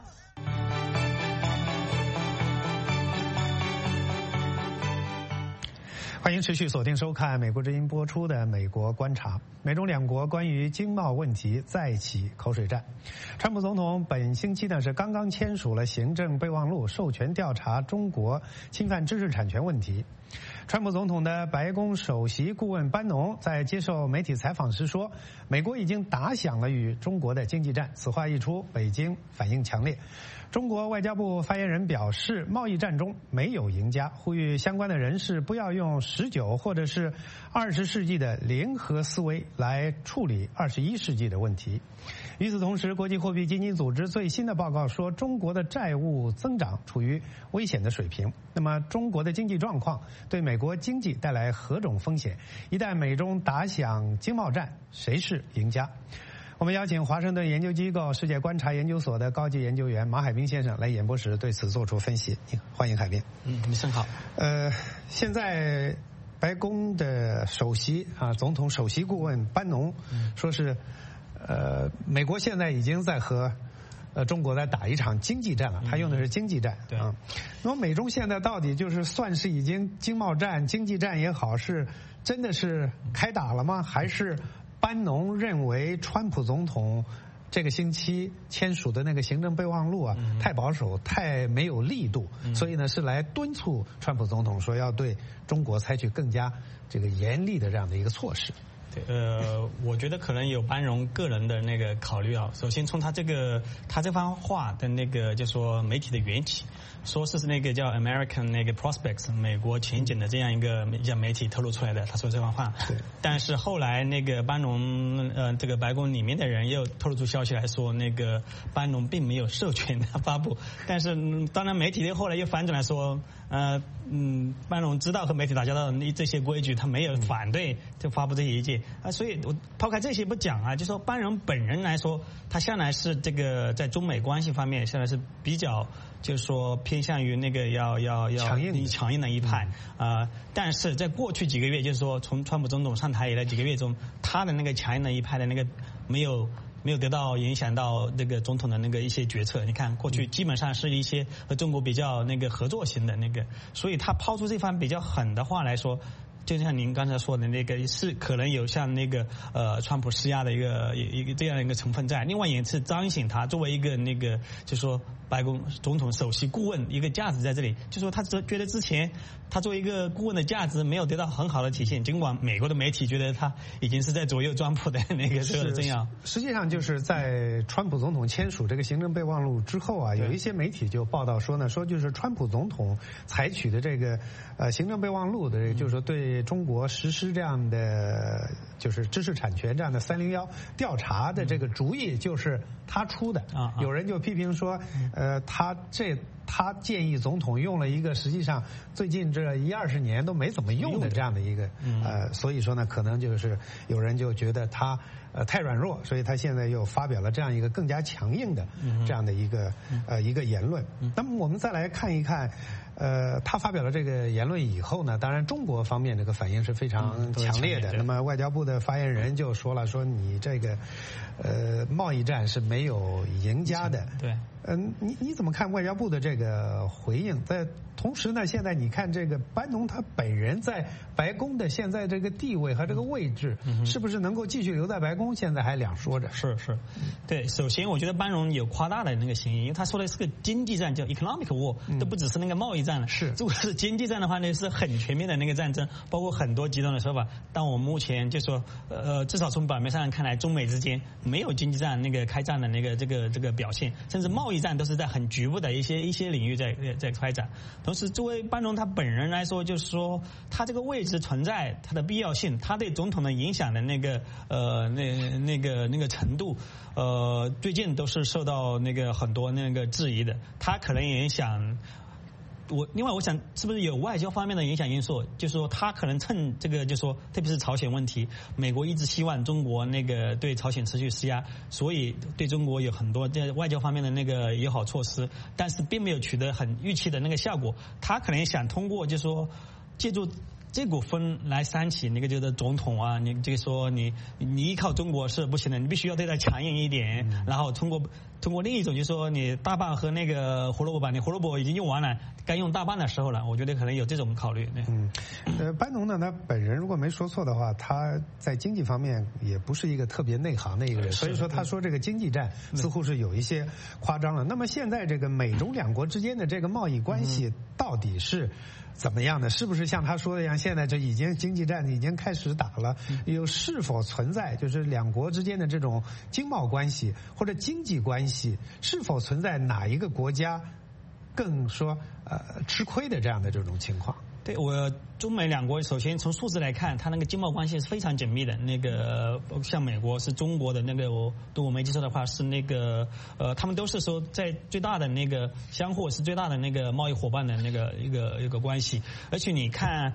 Speaker 1: 欢迎持续锁定收看美国之音播出的《美国观察》。美中两国关于经贸问题再起口水战。川普总统本星期呢是刚刚签署了行政备忘录，授权调查中国侵犯知识产权问题。川普总统的白宫首席顾问班农在接受媒体采访时说，美国已经打响了与中国的经济战。此话一出，北京反应强烈。中国外交部发言人表示，贸易战中没有赢家，呼吁相关的人士不要用十九或者是二十世纪的零和思维来处理二十一世纪的问题。与此同时，国际货币基金组织最新的报告说，中国的债务增长处于危险的水平。那么，中国的经济状况对美国经济带来何种风险？一旦美中打响经贸战，谁是赢家？ 我们邀请华盛顿研究机构世界观察研究所的高级研究员马海斌先生来演播室对此做出分析。欢迎海斌。
Speaker 17: 嗯，你们好。
Speaker 1: 呃，现在白宫的首席啊，总统首席顾问班农说是，呃，美国现在已经在和呃中国在打一场经济战了，他用的是经济战。
Speaker 17: 对
Speaker 1: 啊，那么美中现在到底就是算是已经经贸战、经济战也好，是真的是开打了吗？还是班农认为川普总统这个星期签署的那个行政备忘录啊，嗯、太保守，太没有力度，嗯、所以呢是来敦促川普总统说要对中国采取更加这个严厉的这样的一个措施。
Speaker 17: 对，呃，我觉得可能有班农个人的那个考虑啊。首先从他这个他这番话的那个就说媒体的缘起，说是那个叫 American 那个 Prospects 美国前景的这样一个一家媒体透露出来的，他说这番话。
Speaker 1: 对。
Speaker 17: 但是后来那个班农呃这个白宫里面的人又透露出消息来说，那个班农并没有授权他发布。但是、嗯、当然媒体后来又反转来说，呃嗯，班农知道和媒体打交道的这些规矩，他没有反对就发布这些意见。啊，所以我抛开这些不讲啊，就说班农本人来说，他向来是这个在中美关系方面向来是比较，就是说偏向于那个要要要
Speaker 1: 强硬
Speaker 17: 强硬的一派啊、嗯呃。但是在过去几个月，就是说从川普总统上台以来几个月中，他的那个强硬的一派的那个没有没有得到影响到那个总统的那个一些决策。你看过去基本上是一些和中国比较那个合作型的那个，所以他抛出这番比较狠的话来说。就像您刚才说的那个，是可能有像那个呃，川普施压的一个一个这样一个成分在。另外也是彰显他作为一个那个，就说白宫总统首席顾问一个价值在这里。就说他觉得之前他作为一个顾问的价值没有得到很好的体现，尽管美国的媒体觉得他已经是在左右川普的那个这个这样。
Speaker 1: 实际上就是在川普总统签署这个行政备忘录之后啊，有一些媒体就报道说呢，说就是川普总统采取的这个呃行政备忘录的，就是说对中国实施这样的就是知识产权这样的三零幺调查的这个主意就是他出的。
Speaker 17: 啊，
Speaker 1: 有人就批评说，呃，他这他建议总统用了一个实际上最近这一二十年都没怎么用的这样的一个呃，所以说呢，可能就是有人就觉得他呃太软弱，所以他现在又发表了这样一个更加强硬的这样的一个呃一个言论。那么我们再来看一看。呃，他发表了这个言论以后呢，当然中国方面这个反应是非常强烈的。嗯、那么外交部的发言人就说了，说你这个呃贸易战是没有赢家的。
Speaker 17: 对。
Speaker 1: 嗯、呃，你你怎么看外交部的这个回应？在同时呢，现在你看这个班农他本人在白宫的现在这个地位和这个位置，嗯、是不是能够继续留在白宫？现在还两说着。
Speaker 17: 是是，对。首先，我觉得班农有夸大的那个嫌疑，因为他说的是个经济战，叫 economic war，嗯、都不只是那个贸易战了。
Speaker 1: 是，
Speaker 17: 如果是经济战的话呢，是很全面的那个战争，包括很多极端的说法。但我目前就说，呃，至少从表面上看来，中美之间没有经济战那个开战的那个这个这个表现，甚至贸易战都是在很局部的一些一些领域在在开展。同时，作为班农他本人来说，就是说他这个位置存在它的必要性，他对总统的影响的那个呃那那个那个程度，呃，最近都是受到那个很多那个质疑的。他可能也想。我另外我想是不是有外交方面的影响因素，就是说他可能趁这个就是说特别是朝鲜问题，美国一直希望中国那个对朝鲜持续施压，所以对中国有很多在外交方面的那个友好措施，但是并没有取得很预期的那个效果。他可能想通过就是说借助这股风来煽起那个就是总统啊，你这个说你你依靠中国是不行的，你必须要对他强硬一点，嗯、然后通过通过另一种就是说你大棒和那个胡萝卜吧，你胡萝卜已经用完了，该用大棒的时候了，我觉得可能有这种考虑。
Speaker 1: 嗯，呃，班农呢，他本人如果没说错的话，他在经济方面也不是一个特别内行的一个人，所以说他说这个经济战似乎是有一些夸张了。那么现在这个美中两国之间的这个贸易关系到底是怎么样的？是不是像他说的一样，现在这已经经济战已经开始打了？有是否存在就是两国之间的这种经贸关系或者经济关系，是否存在哪一个国家更说呃吃亏的这样的这种情况？
Speaker 17: 对，我中美两国首先从数字来看，它那个经贸关系是非常紧密的。那个像美国是中国的那个，我对我没记错的话是那个呃，他们都是说在最大的那个相互是最大的那个贸易伙伴的那个一个一个关系。而且你看，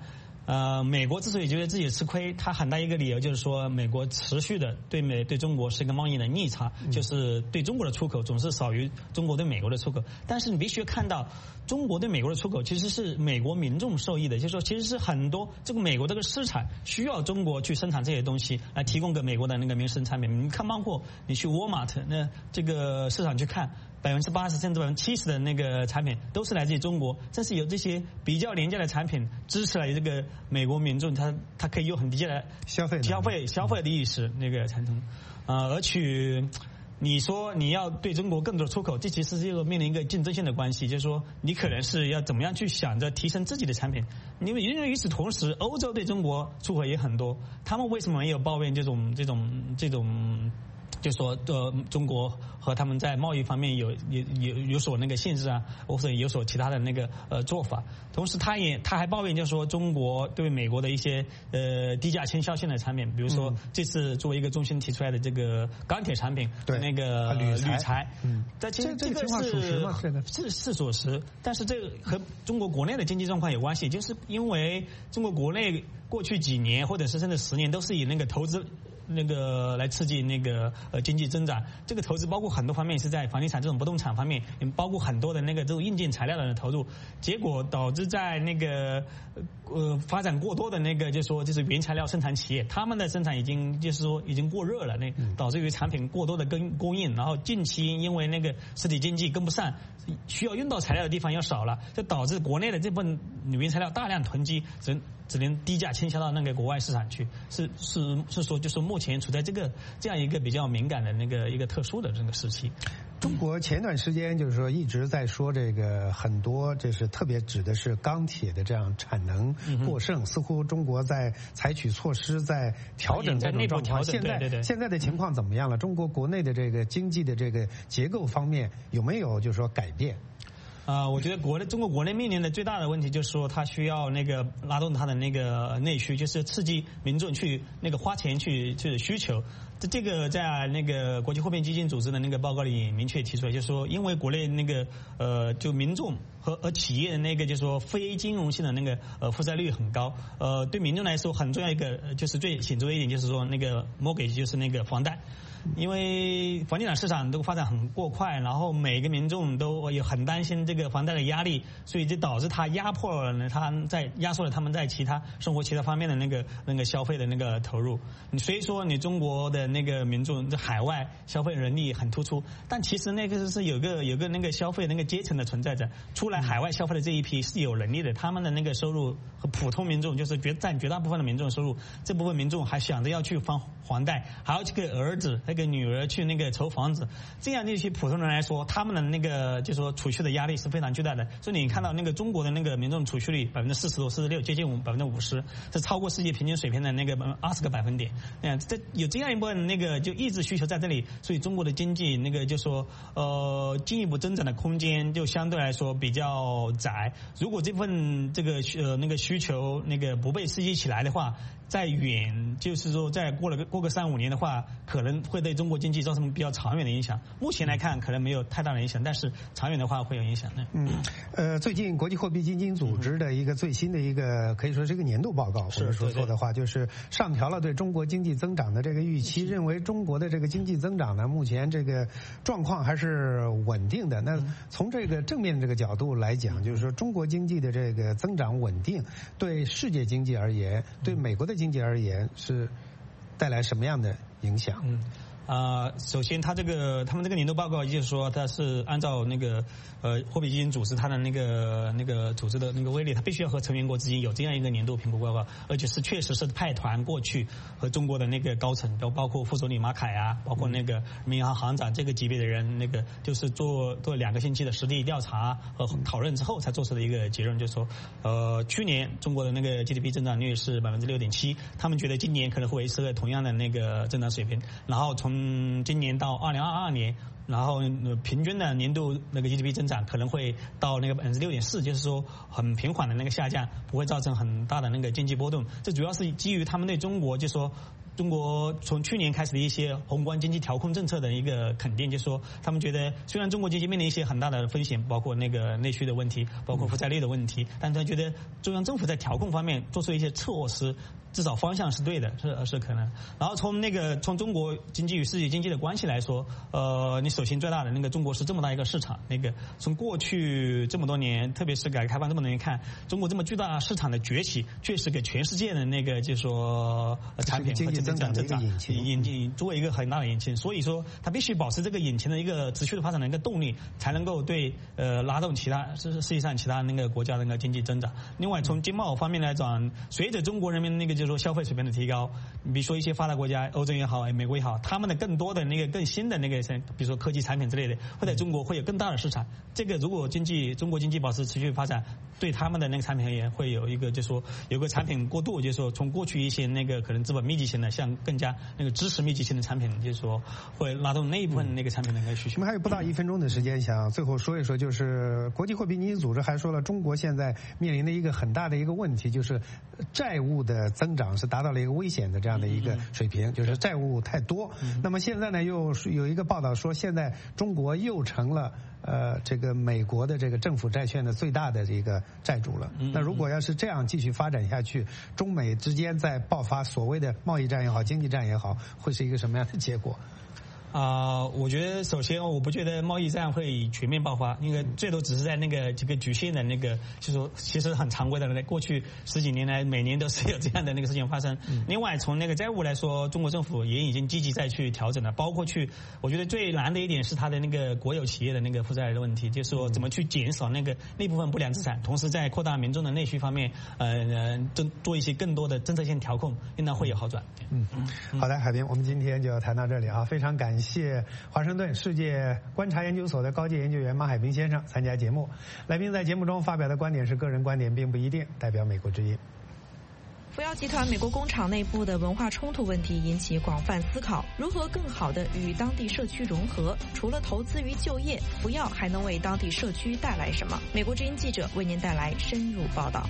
Speaker 17: 呃，美国之所以觉得自己吃亏，它很大一个理由就是说，美国持续的对美对中国是一个贸易的逆差，就是对中国的出口总是少于中国对美国的出口。但是你必须看到，中国对美国的出口其实是美国民众受益的，就是说其实是很多这个美国这个市场需要中国去生产这些东西，来提供给美国的那个民生产品。你看，包括你去沃尔玛那这个市场去看。百分之八十甚至百分之七十的那个产品都是来自于中国，正是有这些比较廉价的产品支持了这个美国民众，他他可以有很低价的
Speaker 1: 消费
Speaker 17: 消费消费的意识那个产生，呃，而且你说你要对中国更多的出口，这其实是一个面临一个竞争性的关系，就是说你可能是要怎么样去想着提升自己的产品，因为因为与此同时，欧洲对中国出口也很多，他们为什么没有抱怨这种这种这种？就说呃，中国和他们在贸易方面有有有有所那个限制啊，或者有所其他的那个呃做法。同时，他也他还抱怨，就是说中国对美国的一些呃低价倾销性的产品，比如说这次作为一个中心提出来的这个钢铁产品，
Speaker 1: 对
Speaker 17: 那个
Speaker 1: 铝
Speaker 17: 铝材，
Speaker 1: 嗯，
Speaker 17: 但其实这个
Speaker 1: 是
Speaker 17: 是是属实，但是这个和中国国内的经济状况有关系，就是因为中国国内过去几年或者是甚至十年都是以那个投资。那个来刺激那个呃经济增长，这个投资包括很多方面是在房地产这种不动产方面，也包括很多的那个这种硬件材料的投入，结果导致在那个呃发展过多的那个就是说就是原材料生产企业，他们的生产已经就是说已经过热了，那导致于产品过多的供供应，然后近期因为那个实体经济跟不上，需要用到材料的地方又少了，就导致国内的这部分原材料大量囤积，只只能低价倾销到那个国外市场去，是是是说就是目前处在这个这样一个比较敏感的那个一个特殊的这个时期。
Speaker 1: 中国前段时间就是说一直在说这个很多，这是特别指的是钢铁的这样产能过剩，嗯、似乎中国在采取措施在调整这种状况。现在
Speaker 17: 对对对
Speaker 1: 现在的情况怎么样了？中国国内的这个经济的这个结构方面有没有就是说改变？
Speaker 17: 啊、呃，我觉得国内中国国内面临的最大的问题就是说，它需要那个拉动它的那个内需，就是刺激民众去那个花钱去去需求。这这个在那个国际货币基金组织的那个报告里明确提出来，就是说，因为国内那个呃，就民众和和企业的那个就是说非金融性的那个呃负债率很高，呃，对民众来说很重要一个就是最显著的一点就是说那个 mortgage 就是那个房贷。因为房地产市场都发展很过快，然后每个民众都有很担心这个房贷的压力，所以就导致它压迫了呢，他在压缩了他们在其他生活其他方面的那个那个消费的那个投入。你所以说你中国的那个民众在海外消费能力很突出，但其实那个是有个有个那个消费那个阶层的存在着，出来海外消费的这一批是有能力的，他们的那个收入和普通民众就是绝占绝大部分的民众收入，这部分民众还想着要去还还贷，还要去给儿子给女儿去那个筹房子，这样那些普通人来说，他们的那个就是说储蓄的压力是非常巨大的。所以你看到那个中国的那个民众储蓄率百分之四十多、四十六，接近五百分之五十，是超过世界平均水平的那个二十个百分点。嗯，这有这样一部分那个就抑制需求在这里，所以中国的经济那个就说呃进一步增长的空间就相对来说比较窄。如果这份这个呃那个需求那个不被刺激起来的话，再远就是说再过了个过个三五年的话，可能会对中国经济造成比较长远的影响。目前来看可能没有太大的影响，但是长远的话会有影响的。
Speaker 1: 嗯，呃，最近国际货币基金组织的一个最新的一个可以说是一个年度报告，或者说错的话就是上调了对中国经济增长的这个预期，认为中国的这个经济增长呢，目前这个状况还是稳定的。那从这个正面这个角度来讲，就是说中国经济的这个增长稳定，对世界经济而言，对美国的经济而言是带来什么样的影响？
Speaker 17: 嗯。啊、呃，首先，他这个他们这个年度报告就是说，它是按照那个呃货币基金组织它的那个那个组织的那个威力，它必须要和成员国之间有这样一个年度评估报告，而且是确实是派团过去和中国的那个高层，都包括副总理马凯啊，包括那个人民银行行长这个级别的人，那个就是做做两个星期的实地调查和讨论之后才做出的一个结论，就是说，呃，去年中国的那个 G D P 增长率是百分之六点七，他们觉得今年可能会维持同样的那个增长水平，然后从嗯，今年到二零二二年，然后平均的年度那个 G D P 增长可能会到那个百分之六点四，就是说很平缓的那个下降，不会造成很大的那个经济波动。这主要是基于他们对中国就说中国从去年开始的一些宏观经济调控政策的一个肯定，就是说他们觉得虽然中国经济面临一些很大的风险，包括那个内需的问题，包括负债率的问题，但他觉得中央政府在调控方面做出一些措施，至少方向是对的，是是可能。然后从那个从中国经济与世界经济的关系来说，呃，你首先最大的那个中国是这么大一个市场，那个从过去这么多年，特别是改革开放这么多年看，中国这么巨大市场的崛起，确实给全世界的那个就是说产品和经济增长增长引进作为一个很大的引擎。所以说，它必须保持这个引擎的一个持续的发展的一个动力，才能够对呃拉动其他世世界上其他那个国家的那个经济增长。另外，从经贸方面来讲，随着中国人民那个就是说消费水平的提高，比如说一些发达国家，欧洲也好，美国也好，他们的更多的那个更新的那个，比如说科技产品之类的，会在中国会有更大的市场。这个如果经济中国经济保持持续发展，对他们的那个产品而言，会有一个就是说有个产品过渡，就是说从过去一些那个可能资本密集型的，向更加那个知识密集型的产品，就是说会拉动那一部分那个产品的那个需求。
Speaker 1: 我们还有不到一分钟的时间，想最后说一说，就是国际货币基金组织还说了，中国现在面临的一个很大的一个问题，就是债务的增长是达到了一个危险的这样的一个水平，就是债务太多。那么现在呢，又有一个报道说，现在中国又成了呃这个美国的这个政府债券的最大的这个债主了。那如果要是这样继续发展下去，中美之间在爆发所谓的贸易战也好，经济战也好，会是一个什么样的结果？
Speaker 17: 啊、呃，我觉得首先我不觉得贸易战会全面爆发，因为最多只是在那个这个局限的那个，就是说其实很常规的，过去十几年来每年都是有这样的那个事情发生。嗯、另外从那个债务来说，中国政府也已经积极在去调整了，包括去，我觉得最难的一点是它的那个国有企业的那个负债的问题，就是说怎么去减少那个那部分不良资产，同时在扩大民众的内需方面，呃，做做一些更多的政策性调控，应当会有好转。
Speaker 1: 嗯，好的，海滨，我们今天就要谈到这里啊，非常感谢。谢华盛顿世界观察研究所的高级研究员马海滨先生参加节目。来宾在节目中发表的观点是个人观点，并不一定代表美国之音。
Speaker 2: 福耀集团美国工厂内部的文化冲突问题引起广泛思考，如何更好地与当地社区融合？除了投资与就业，福耀还能为当地社区带来什么？美国之音记者为您带来深入报道。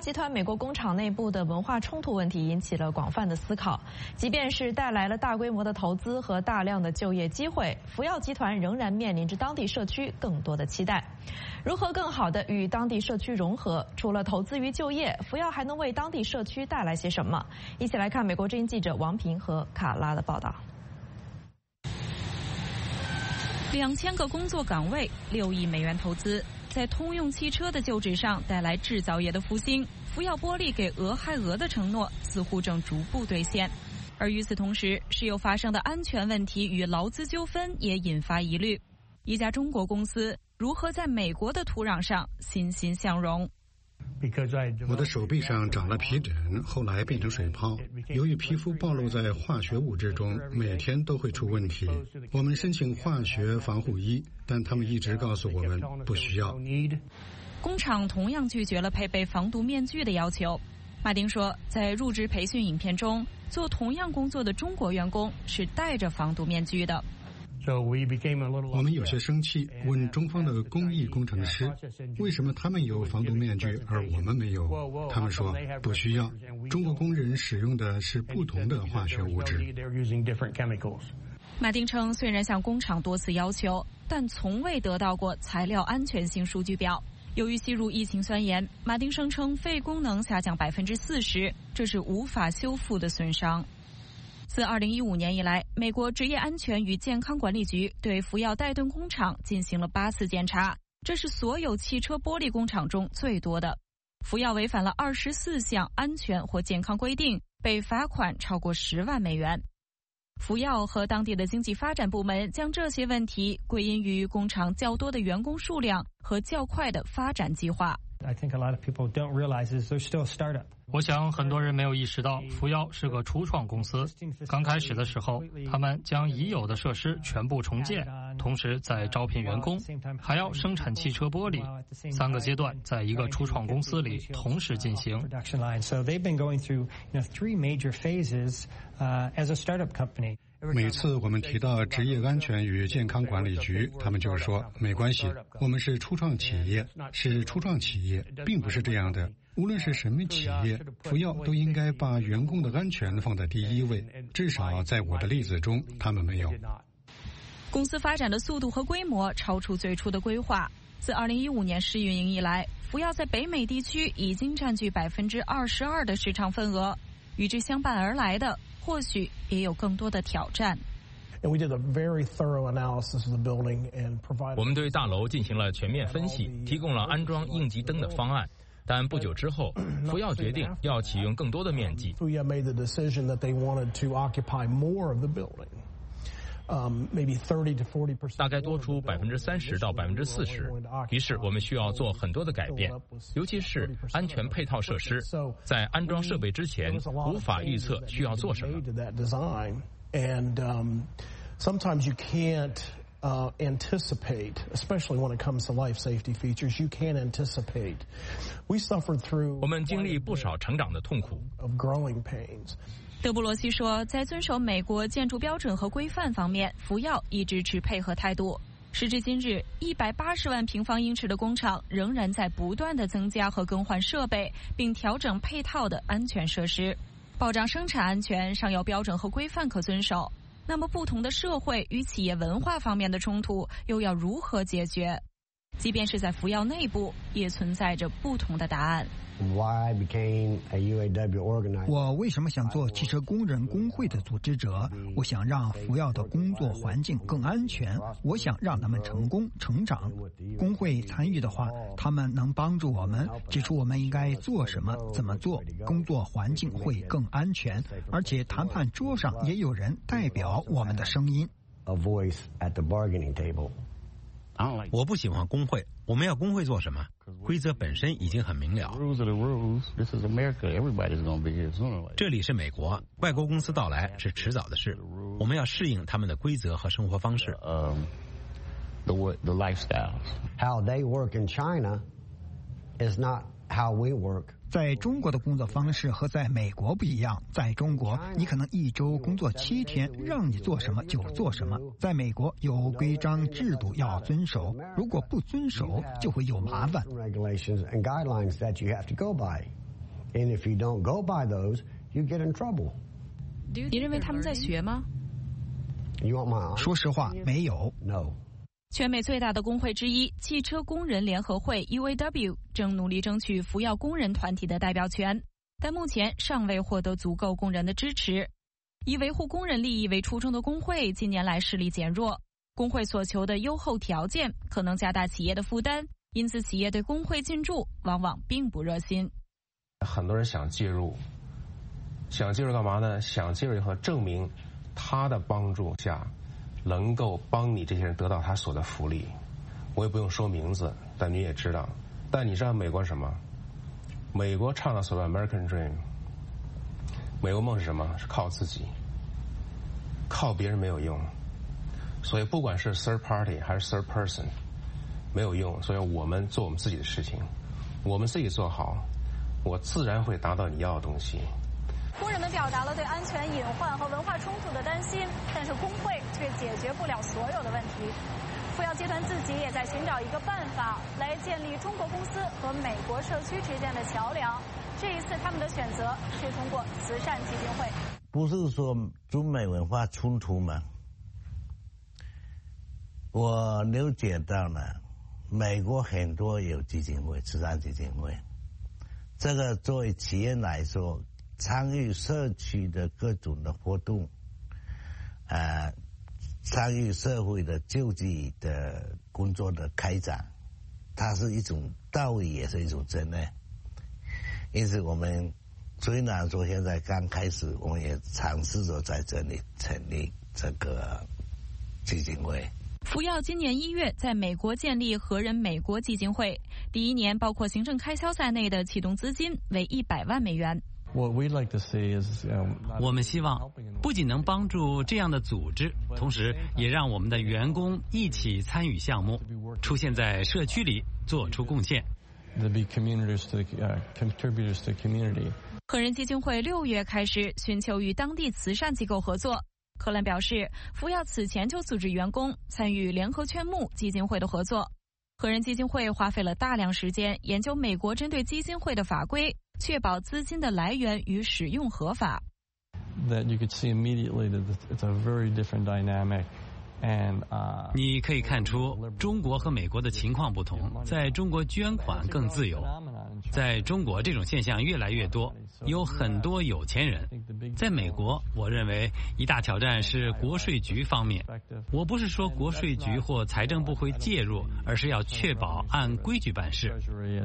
Speaker 2: 集团美国工厂内部的文化冲突问题引起了广泛的思考。即便是带来了大规模的投资和大量的就业机会，福耀集团仍然面临着当地社区更多的期待。如何更好地与当地社区融合？除了投资与就业，福耀还能为当地社区带来些什么？一起来看美国之音记者王平和卡拉的报道。
Speaker 18: 两千个工作岗位，六亿美元投资，在通用汽车的旧址上带来制造业的复兴。福耀玻璃给俄亥俄的承诺似乎正逐步兑现，而与此同时，时有发生的安全问题与劳资纠纷也引发疑虑。一家中国公司如何在美国的土壤上欣欣向荣？
Speaker 19: 我的手臂上长了皮疹，后来变成水泡。由于皮肤暴露在化学物质中，每天都会出问题。我们申请化学防护衣，但他们一直告诉我们不需要。
Speaker 18: 工厂同样拒绝了配备防毒面具的要求。马丁说，在入职培训影片中，做同样工作的中国员工是戴着防毒面具的。
Speaker 19: 我们有些生气，问中方的工艺工程师，为什么他们有防毒面具而我们没有？他们说不需要，中国工人使用的是不同的化学物质。
Speaker 18: 马丁称，虽然向工厂多次要求，但从未得到过材料安全性数据表。由于吸入疫情酸盐，马丁声称肺功能下降百分之四十，这是无法修复的损伤。自二零一五年以来，美国职业安全与健康管理局对福耀戴顿工厂进行了八次检查，这是所有汽车玻璃工厂中最多的。福耀违反了二十四项安全或健康规定，被罚款超过十万美元。福耀和当地的经济发展部门将这些问题归因于工厂较多的员工数量和较快的发展计划。
Speaker 20: 我想很多人没有意识到，福耀是个初创公司。刚开始的时候，他们将已有的设施全部重建，同时在招聘员工，还要生产汽车玻璃，三个阶段在一个初创公司里同时进行。
Speaker 19: 每次我们提到职业安全与健康管理局，他们就说没关系，我们是初创企业，是初创企业，并不是这样的。无论是什么企业，福耀都应该把员工的安全放在第一位，至少在我的例子中，他们没有。
Speaker 18: 公司发展的速度和规模超出最初的规划。自二零一五年试运营以来，福耀在北美地区已经占据百分之二十二的市场份额，与之相伴而来的或许也有更多的挑战。
Speaker 21: 我们对大楼进行了全面分析，提供了安装应急灯的方案。但不久之后，福耀决定要启用更多的面积。大概多出百分之三十到百分之四十。于是我们需要做很多的改变，尤其是安全配套设施。在安装设备之前，无法预测需要做什么。
Speaker 22: Uh, anticipate, especially when it comes to life safety features, you can't anticipate. We suffered through
Speaker 21: 我们经历不少成长的痛苦
Speaker 22: of growing pains.
Speaker 18: 德布罗西说，在遵守美国建筑标准和规范方面，福耀一直持配合态度。时至今日，一百八十万平方英尺的工厂仍然在不断的增加和更换设备，并调整配套的安全设施，保障生产安全、上游标准和规范可遵守。那么不同的社会与企业文化方面的冲突又要如何解决？即便是在福耀内部，也存在着不同的答案。
Speaker 23: 我为什么想做汽车工人工会的组织者？我想让福耀的工作环境更安全，我想让他们成功成长。工会参与的话，他们能帮助我们指出我们应该做什么、怎么做，工作环境会更安全，而且谈判桌上也有人代表我们的声音。
Speaker 24: 我不喜欢工会，我们要工会做什么？规则本身已经很明了。这里是美国，外国公司到来是迟早的事，我们要适应他们的规则和生活方式。
Speaker 25: The the lifestyles. How they work in China is not how we work.
Speaker 23: 在中国的工作方式和在美国不一样，在中国你可能一周工作七天，让你做什么就做什么。在美国有规章制度要遵守，如果不遵守就会有麻烦。
Speaker 25: And if you don't go by those, you get in trouble.
Speaker 18: 你认为他们在学吗？
Speaker 25: You want my honor?
Speaker 23: 说实话，没有。
Speaker 25: No.
Speaker 18: 全美最大的工会之一汽车工人联合会 U A W 正努力争取服药工人团体的代表权，但目前尚未获得足够工人的支持。以维护工人利益为初衷的工会近年来势力减弱，工会所求的优厚条件可能加大企业的负担，因此企业对工会进驻往往并不热心。
Speaker 3: 很多人想介入，想介入干嘛呢？想介入以后证明他的帮助下能够帮你这些人得到他所的福利。我也不用说名字，但你也知道。但你知道美国什么？美国倡导所谓 American Dream， 美国梦是什么？是靠自己，靠别人没有用。所以不管是 third party 还是 third person， 没有用。所以我们做我们自己的事情，我们自己做好，我自然会达到你要的东西。
Speaker 11: 工人们表达了对安全隐患和文化冲突的担心，但是工会却解决不了所有的问题。福耀集团自己也在寻找一个办法来建立中国公司和美国社区之间的桥梁。这一次他们的选择是通过慈善基金会。
Speaker 4: 不是说中美文化冲突吗？我了解到了，美国很多有基金会，慈善基金会。这个作为企业来说，参与社区的各种的活动，呃，参与社会的救济的工作的开展，它是一种道理，也是一种责任。因此，我们虽然说现在刚开始，我们也尝试着在这里成立这个基金会。
Speaker 18: 福耀今年一月在美国建立和人美国基金会，第一年包括行政开销在内的启动资金为一百万美元。
Speaker 9: 我们希望不仅能帮助这样的组织，同时也让我们的员工一起参与项目，出现在社区里，做出贡献。
Speaker 18: 和人基金会六月开始寻求与当地慈善机构合作。科兰表示，福耀此前就组织员工参与联合劝募基金会的合作。和人基金会花费了大量时间研究美国针对基金会的法规，确保资金的来源与使用合法。
Speaker 9: 你可以看出中国和美国的情况不同，在中国捐款更自由，在中国这种现象越来越多，有很多有钱人。在美国，我认为一大挑战是国税局方面。我不是说国税局或财政部会介入，而是要确保按规矩办事。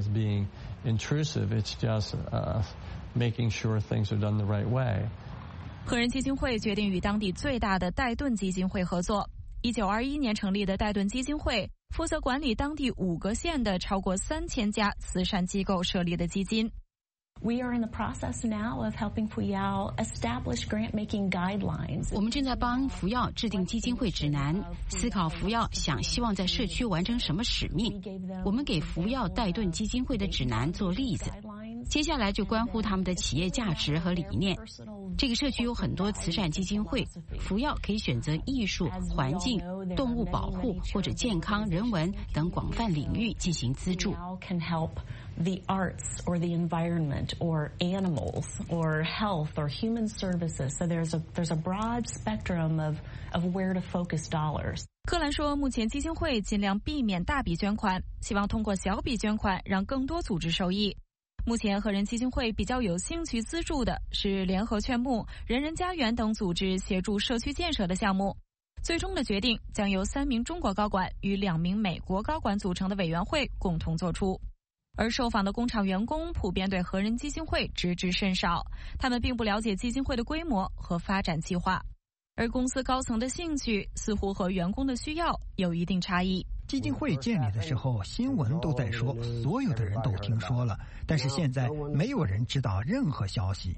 Speaker 18: 和人基金会决定与当地最大的戴顿基金会合作。一九二一年成立的戴顿基金会负责管理当地五个县的超过三千家慈善机构设立的基金。
Speaker 5: We are in the process now of helping Fuyao establish grant-making guidelines.
Speaker 6: 我们正在帮福耀制定基金会指南，思考福耀想希望在社区完成什么使命。我们给福耀戴顿基金会的指南做例子，接下来就关乎他们的企业价值和理念。这个社区有很多慈善基金会，福耀可以选择艺术、环境、动物保护或者健康、人文等广泛领域进行资助。
Speaker 5: The arts or the environment or animals or health or human services. So there's a there's a broad spectrum of of where to focus dollars.
Speaker 18: 克兰说，目前基金会尽量避免大笔捐款，希望通过小笔捐款让更多组织受益。目前和人基金会比较有兴趣资助的是联合劝募、人人家园等组织协助社区建设的项目。最终的决定将由三名中国高管与两名美国高管组成的委员会共同做出。而受访的工厂员工普遍对和人基金会知之甚少，他们并不了解基金会的规模和发展计划，而公司高层的兴趣似乎和员工的需要有一定差异。
Speaker 23: 基金会建立的时候，新闻都在说，所有的人都听说了，但是现在没有人知道任何消息。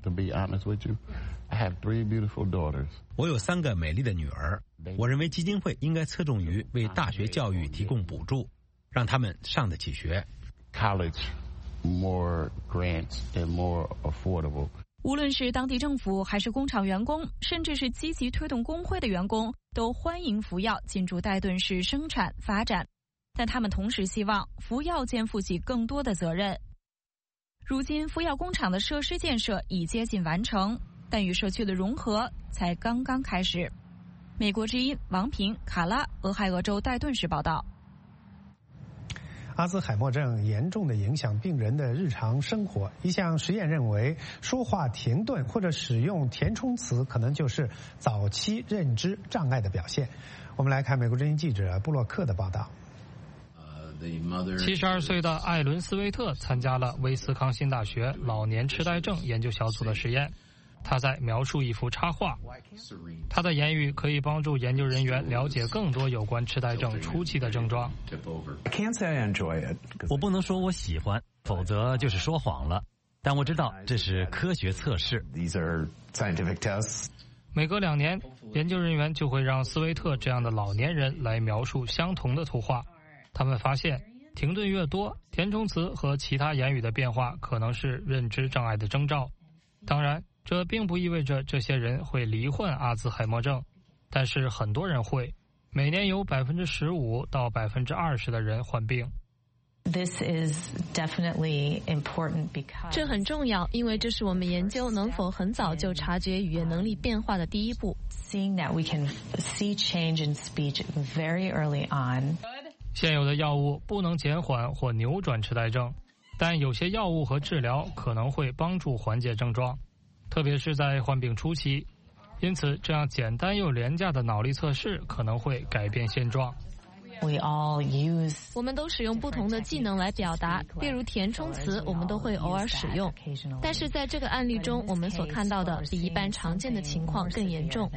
Speaker 24: 我有三个美丽的女儿，我认为基金会应该侧重于为大学教育提供补助，让他们上得起学。
Speaker 7: College, more grants and more affordable.
Speaker 18: 无论是当地政府还是工厂员工，甚至是积极推动工会的员工，都欢迎福耀进驻戴顿市生产发展，但他们同时希望福耀肩负起更多的责任。 如今福耀工厂的设施建设已接近完成，但与社区的融合才刚刚开始。美国之音王平、卡拉，俄亥俄州戴顿市报道。
Speaker 1: 阿兹海默症严重的影响病人的日常生活。一项实验认为，说话停顿或者使用填充词可能就是早期认知障碍的表现。我们来看美国之音记者布洛克的报道。
Speaker 20: 七十二岁的艾伦斯威特参加了威斯康辛大学老年痴呆症研究小组的实验。他在描述一幅插画，他的言语可以帮助研究人员了解更多有关痴呆症初期的症状。
Speaker 8: 我不能说我喜欢，否则就是说谎了。但我知道这是科学测试。
Speaker 20: 每隔两年，研究人员就会让斯威特这样的老年人来描述相同的图画。他们发现，停顿越多，填充词和其他言语的变化可能是认知障碍的征兆。当然，这并不意味着这些人会罹患阿兹海默症，但是很多人会。每年有百分之十五到百分之二十的人患病。
Speaker 10: This is definitely important because
Speaker 13: 这很重要，因为这是我们研究能否很早就察觉语言能力变化的第一步。
Speaker 10: Seeing that we can see change in speech very early on.
Speaker 20: 现有的药物不能减缓或扭转痴呆症，但有些药物和治疗可能会帮助缓解症状。特别是在患病初期，因此这样简单又廉价的脑力测试可能会改变现状。
Speaker 10: We all use
Speaker 13: 我们都使用不同的技能来表达，例如填充词，我们都会偶尔使用。但是在这个案例中，我们所看到的比一般常见的情况更严重。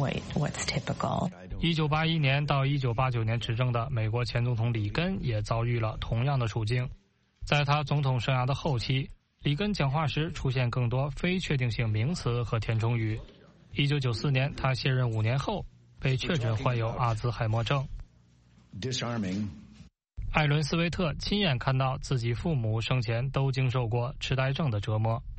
Speaker 20: 一九八一年到一九八九年执政的美国前总统里根也遭遇了同样的处境。在他总统生涯的后期，里根讲话时出现更多非确定性名词和填充语。一九九四年，他卸任五年后被确诊患有阿兹海默症。艾伦斯威特亲眼看到自己父母生前都经受过痴呆症的折磨。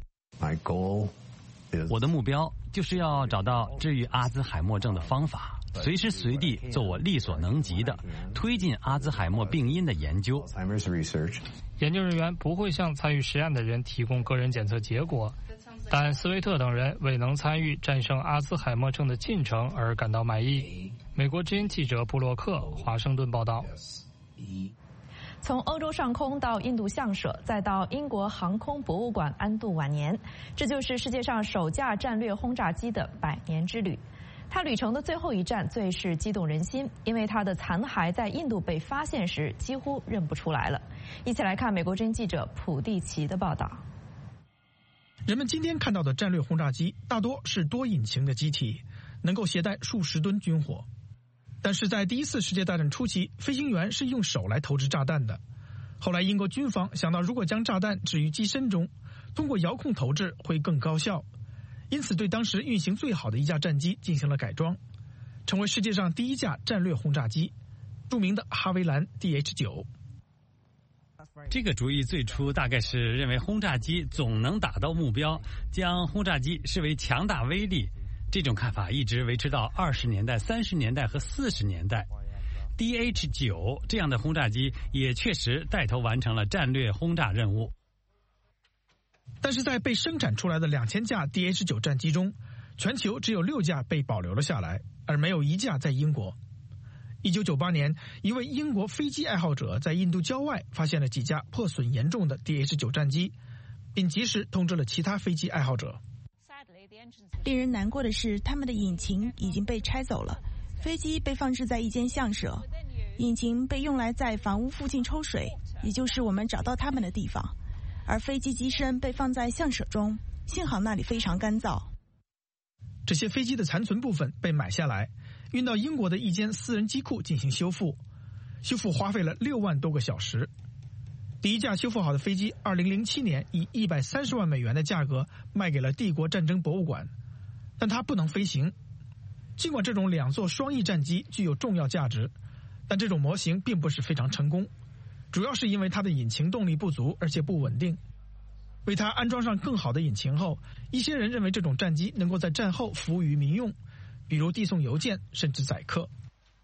Speaker 8: 我的目标就是要找到治愈阿兹海默症的方法，随时随地做我力所能及的推进阿兹海默病因的研究。
Speaker 20: 研究人员不会向参与实验的人提供个人检测结果，但斯威特等人为能参与战胜阿兹海默症的进程而感到满意。美国之音记者布洛克，华盛顿报道。
Speaker 2: 从欧洲上空到印度象舍，再到英国航空博物馆安度晚年，这就是世界上首架战略轰炸机的百年之旅。它旅程的最后一站最是激动人心，因为它的残骸在印度被发现时几乎认不出来了。一起来看美国之音记者普蒂奇的报道。
Speaker 14: 人们今天看到的战略轰炸机大多是多引擎的机体，能够携带数十吨军火。但是在第一次世界大战初期，飞行员是用手来投掷炸弹的。后来英国军方想到，如果将炸弹置于机身中，通过遥控投掷会更高效，因此对当时运行最好的一架战机进行了改装，成为世界上第一架战略轰炸机，著名的哈维兰 D H 九。
Speaker 9: 这个主意最初大概是认为轰炸机总能打到目标，将轰炸机视为强大威力。这种看法一直维持到二十年代、三十年代和四十年代。D H 九 这样的轰炸机也确实带头完成了战略轰炸任务。
Speaker 14: 但是在被生产出来的两千架 D H 九 战机中，全球只有六架被保留了下来，而没有一架在英国。一九九八年，一位英国飞机爱好者在印度郊外发现了几架破损严重的 D H 九 战机，并及时通知了其他飞机爱好者。
Speaker 15: 令人难过的是，他们的引擎已经被拆走了，飞机被放置在一间象舍，引擎被用来在房屋附近抽水，也就是我们找到他们的地方，而飞机机身被放在象舍中，幸好那里非常干燥。
Speaker 14: 这些飞机的残存部分被买下来，运到英国的一间私人机库进行修复，修复花费了六万多个小时。第一架修复好的飞机二零零七年以一百三十万美元的价格卖给了帝国战争博物馆，但它不能飞行。尽管这种两座双翼战机具有重要价值，但这种模型并不是非常成功，主要是因为它的引擎动力不足而且不稳定。为它安装上更好的引擎后，一些人认为这种战机能够在战后服务于民用，比如递送邮件甚至载客。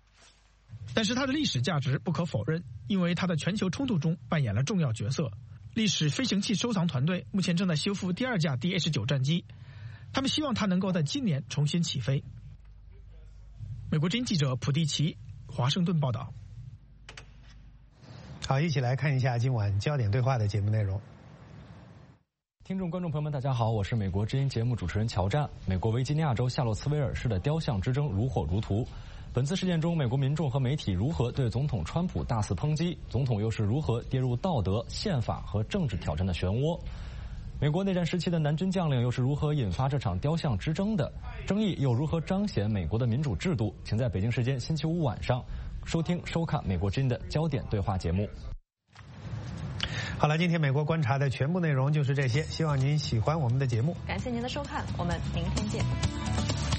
Speaker 14: 但是它的历史价值不可否认，因为它在全球冲突中扮演了重要角色。 历史飞行器收藏团队目前正在修复第二架 D H 九战机，他们希望它能够在今年重新起飞。美国之音记者普蒂奇，华盛顿报道。
Speaker 1: 好，一起来看一下今晚焦点对话的节目内容。
Speaker 12: 听众、观众朋友们，大家好，我是美国之音节目主持人乔战。美国维吉尼亚州夏洛茨维尔市的雕像之争如火如荼。本次事件中，美国民众和媒体如何对总统川普大肆抨击，总统又是如何跌入道德、宪法和政治挑战的漩涡？美国内战时期的南军将领又是如何引发这场雕像之争的？争议又如何彰显美国的民主制度？请在北京时间星期五晚上收听、收看美国之音的焦点对话节目。
Speaker 1: 好了，今天美国观察的全部内容就是这些，希望您喜欢我们的节目。
Speaker 2: 感谢您的收看，我们明天见。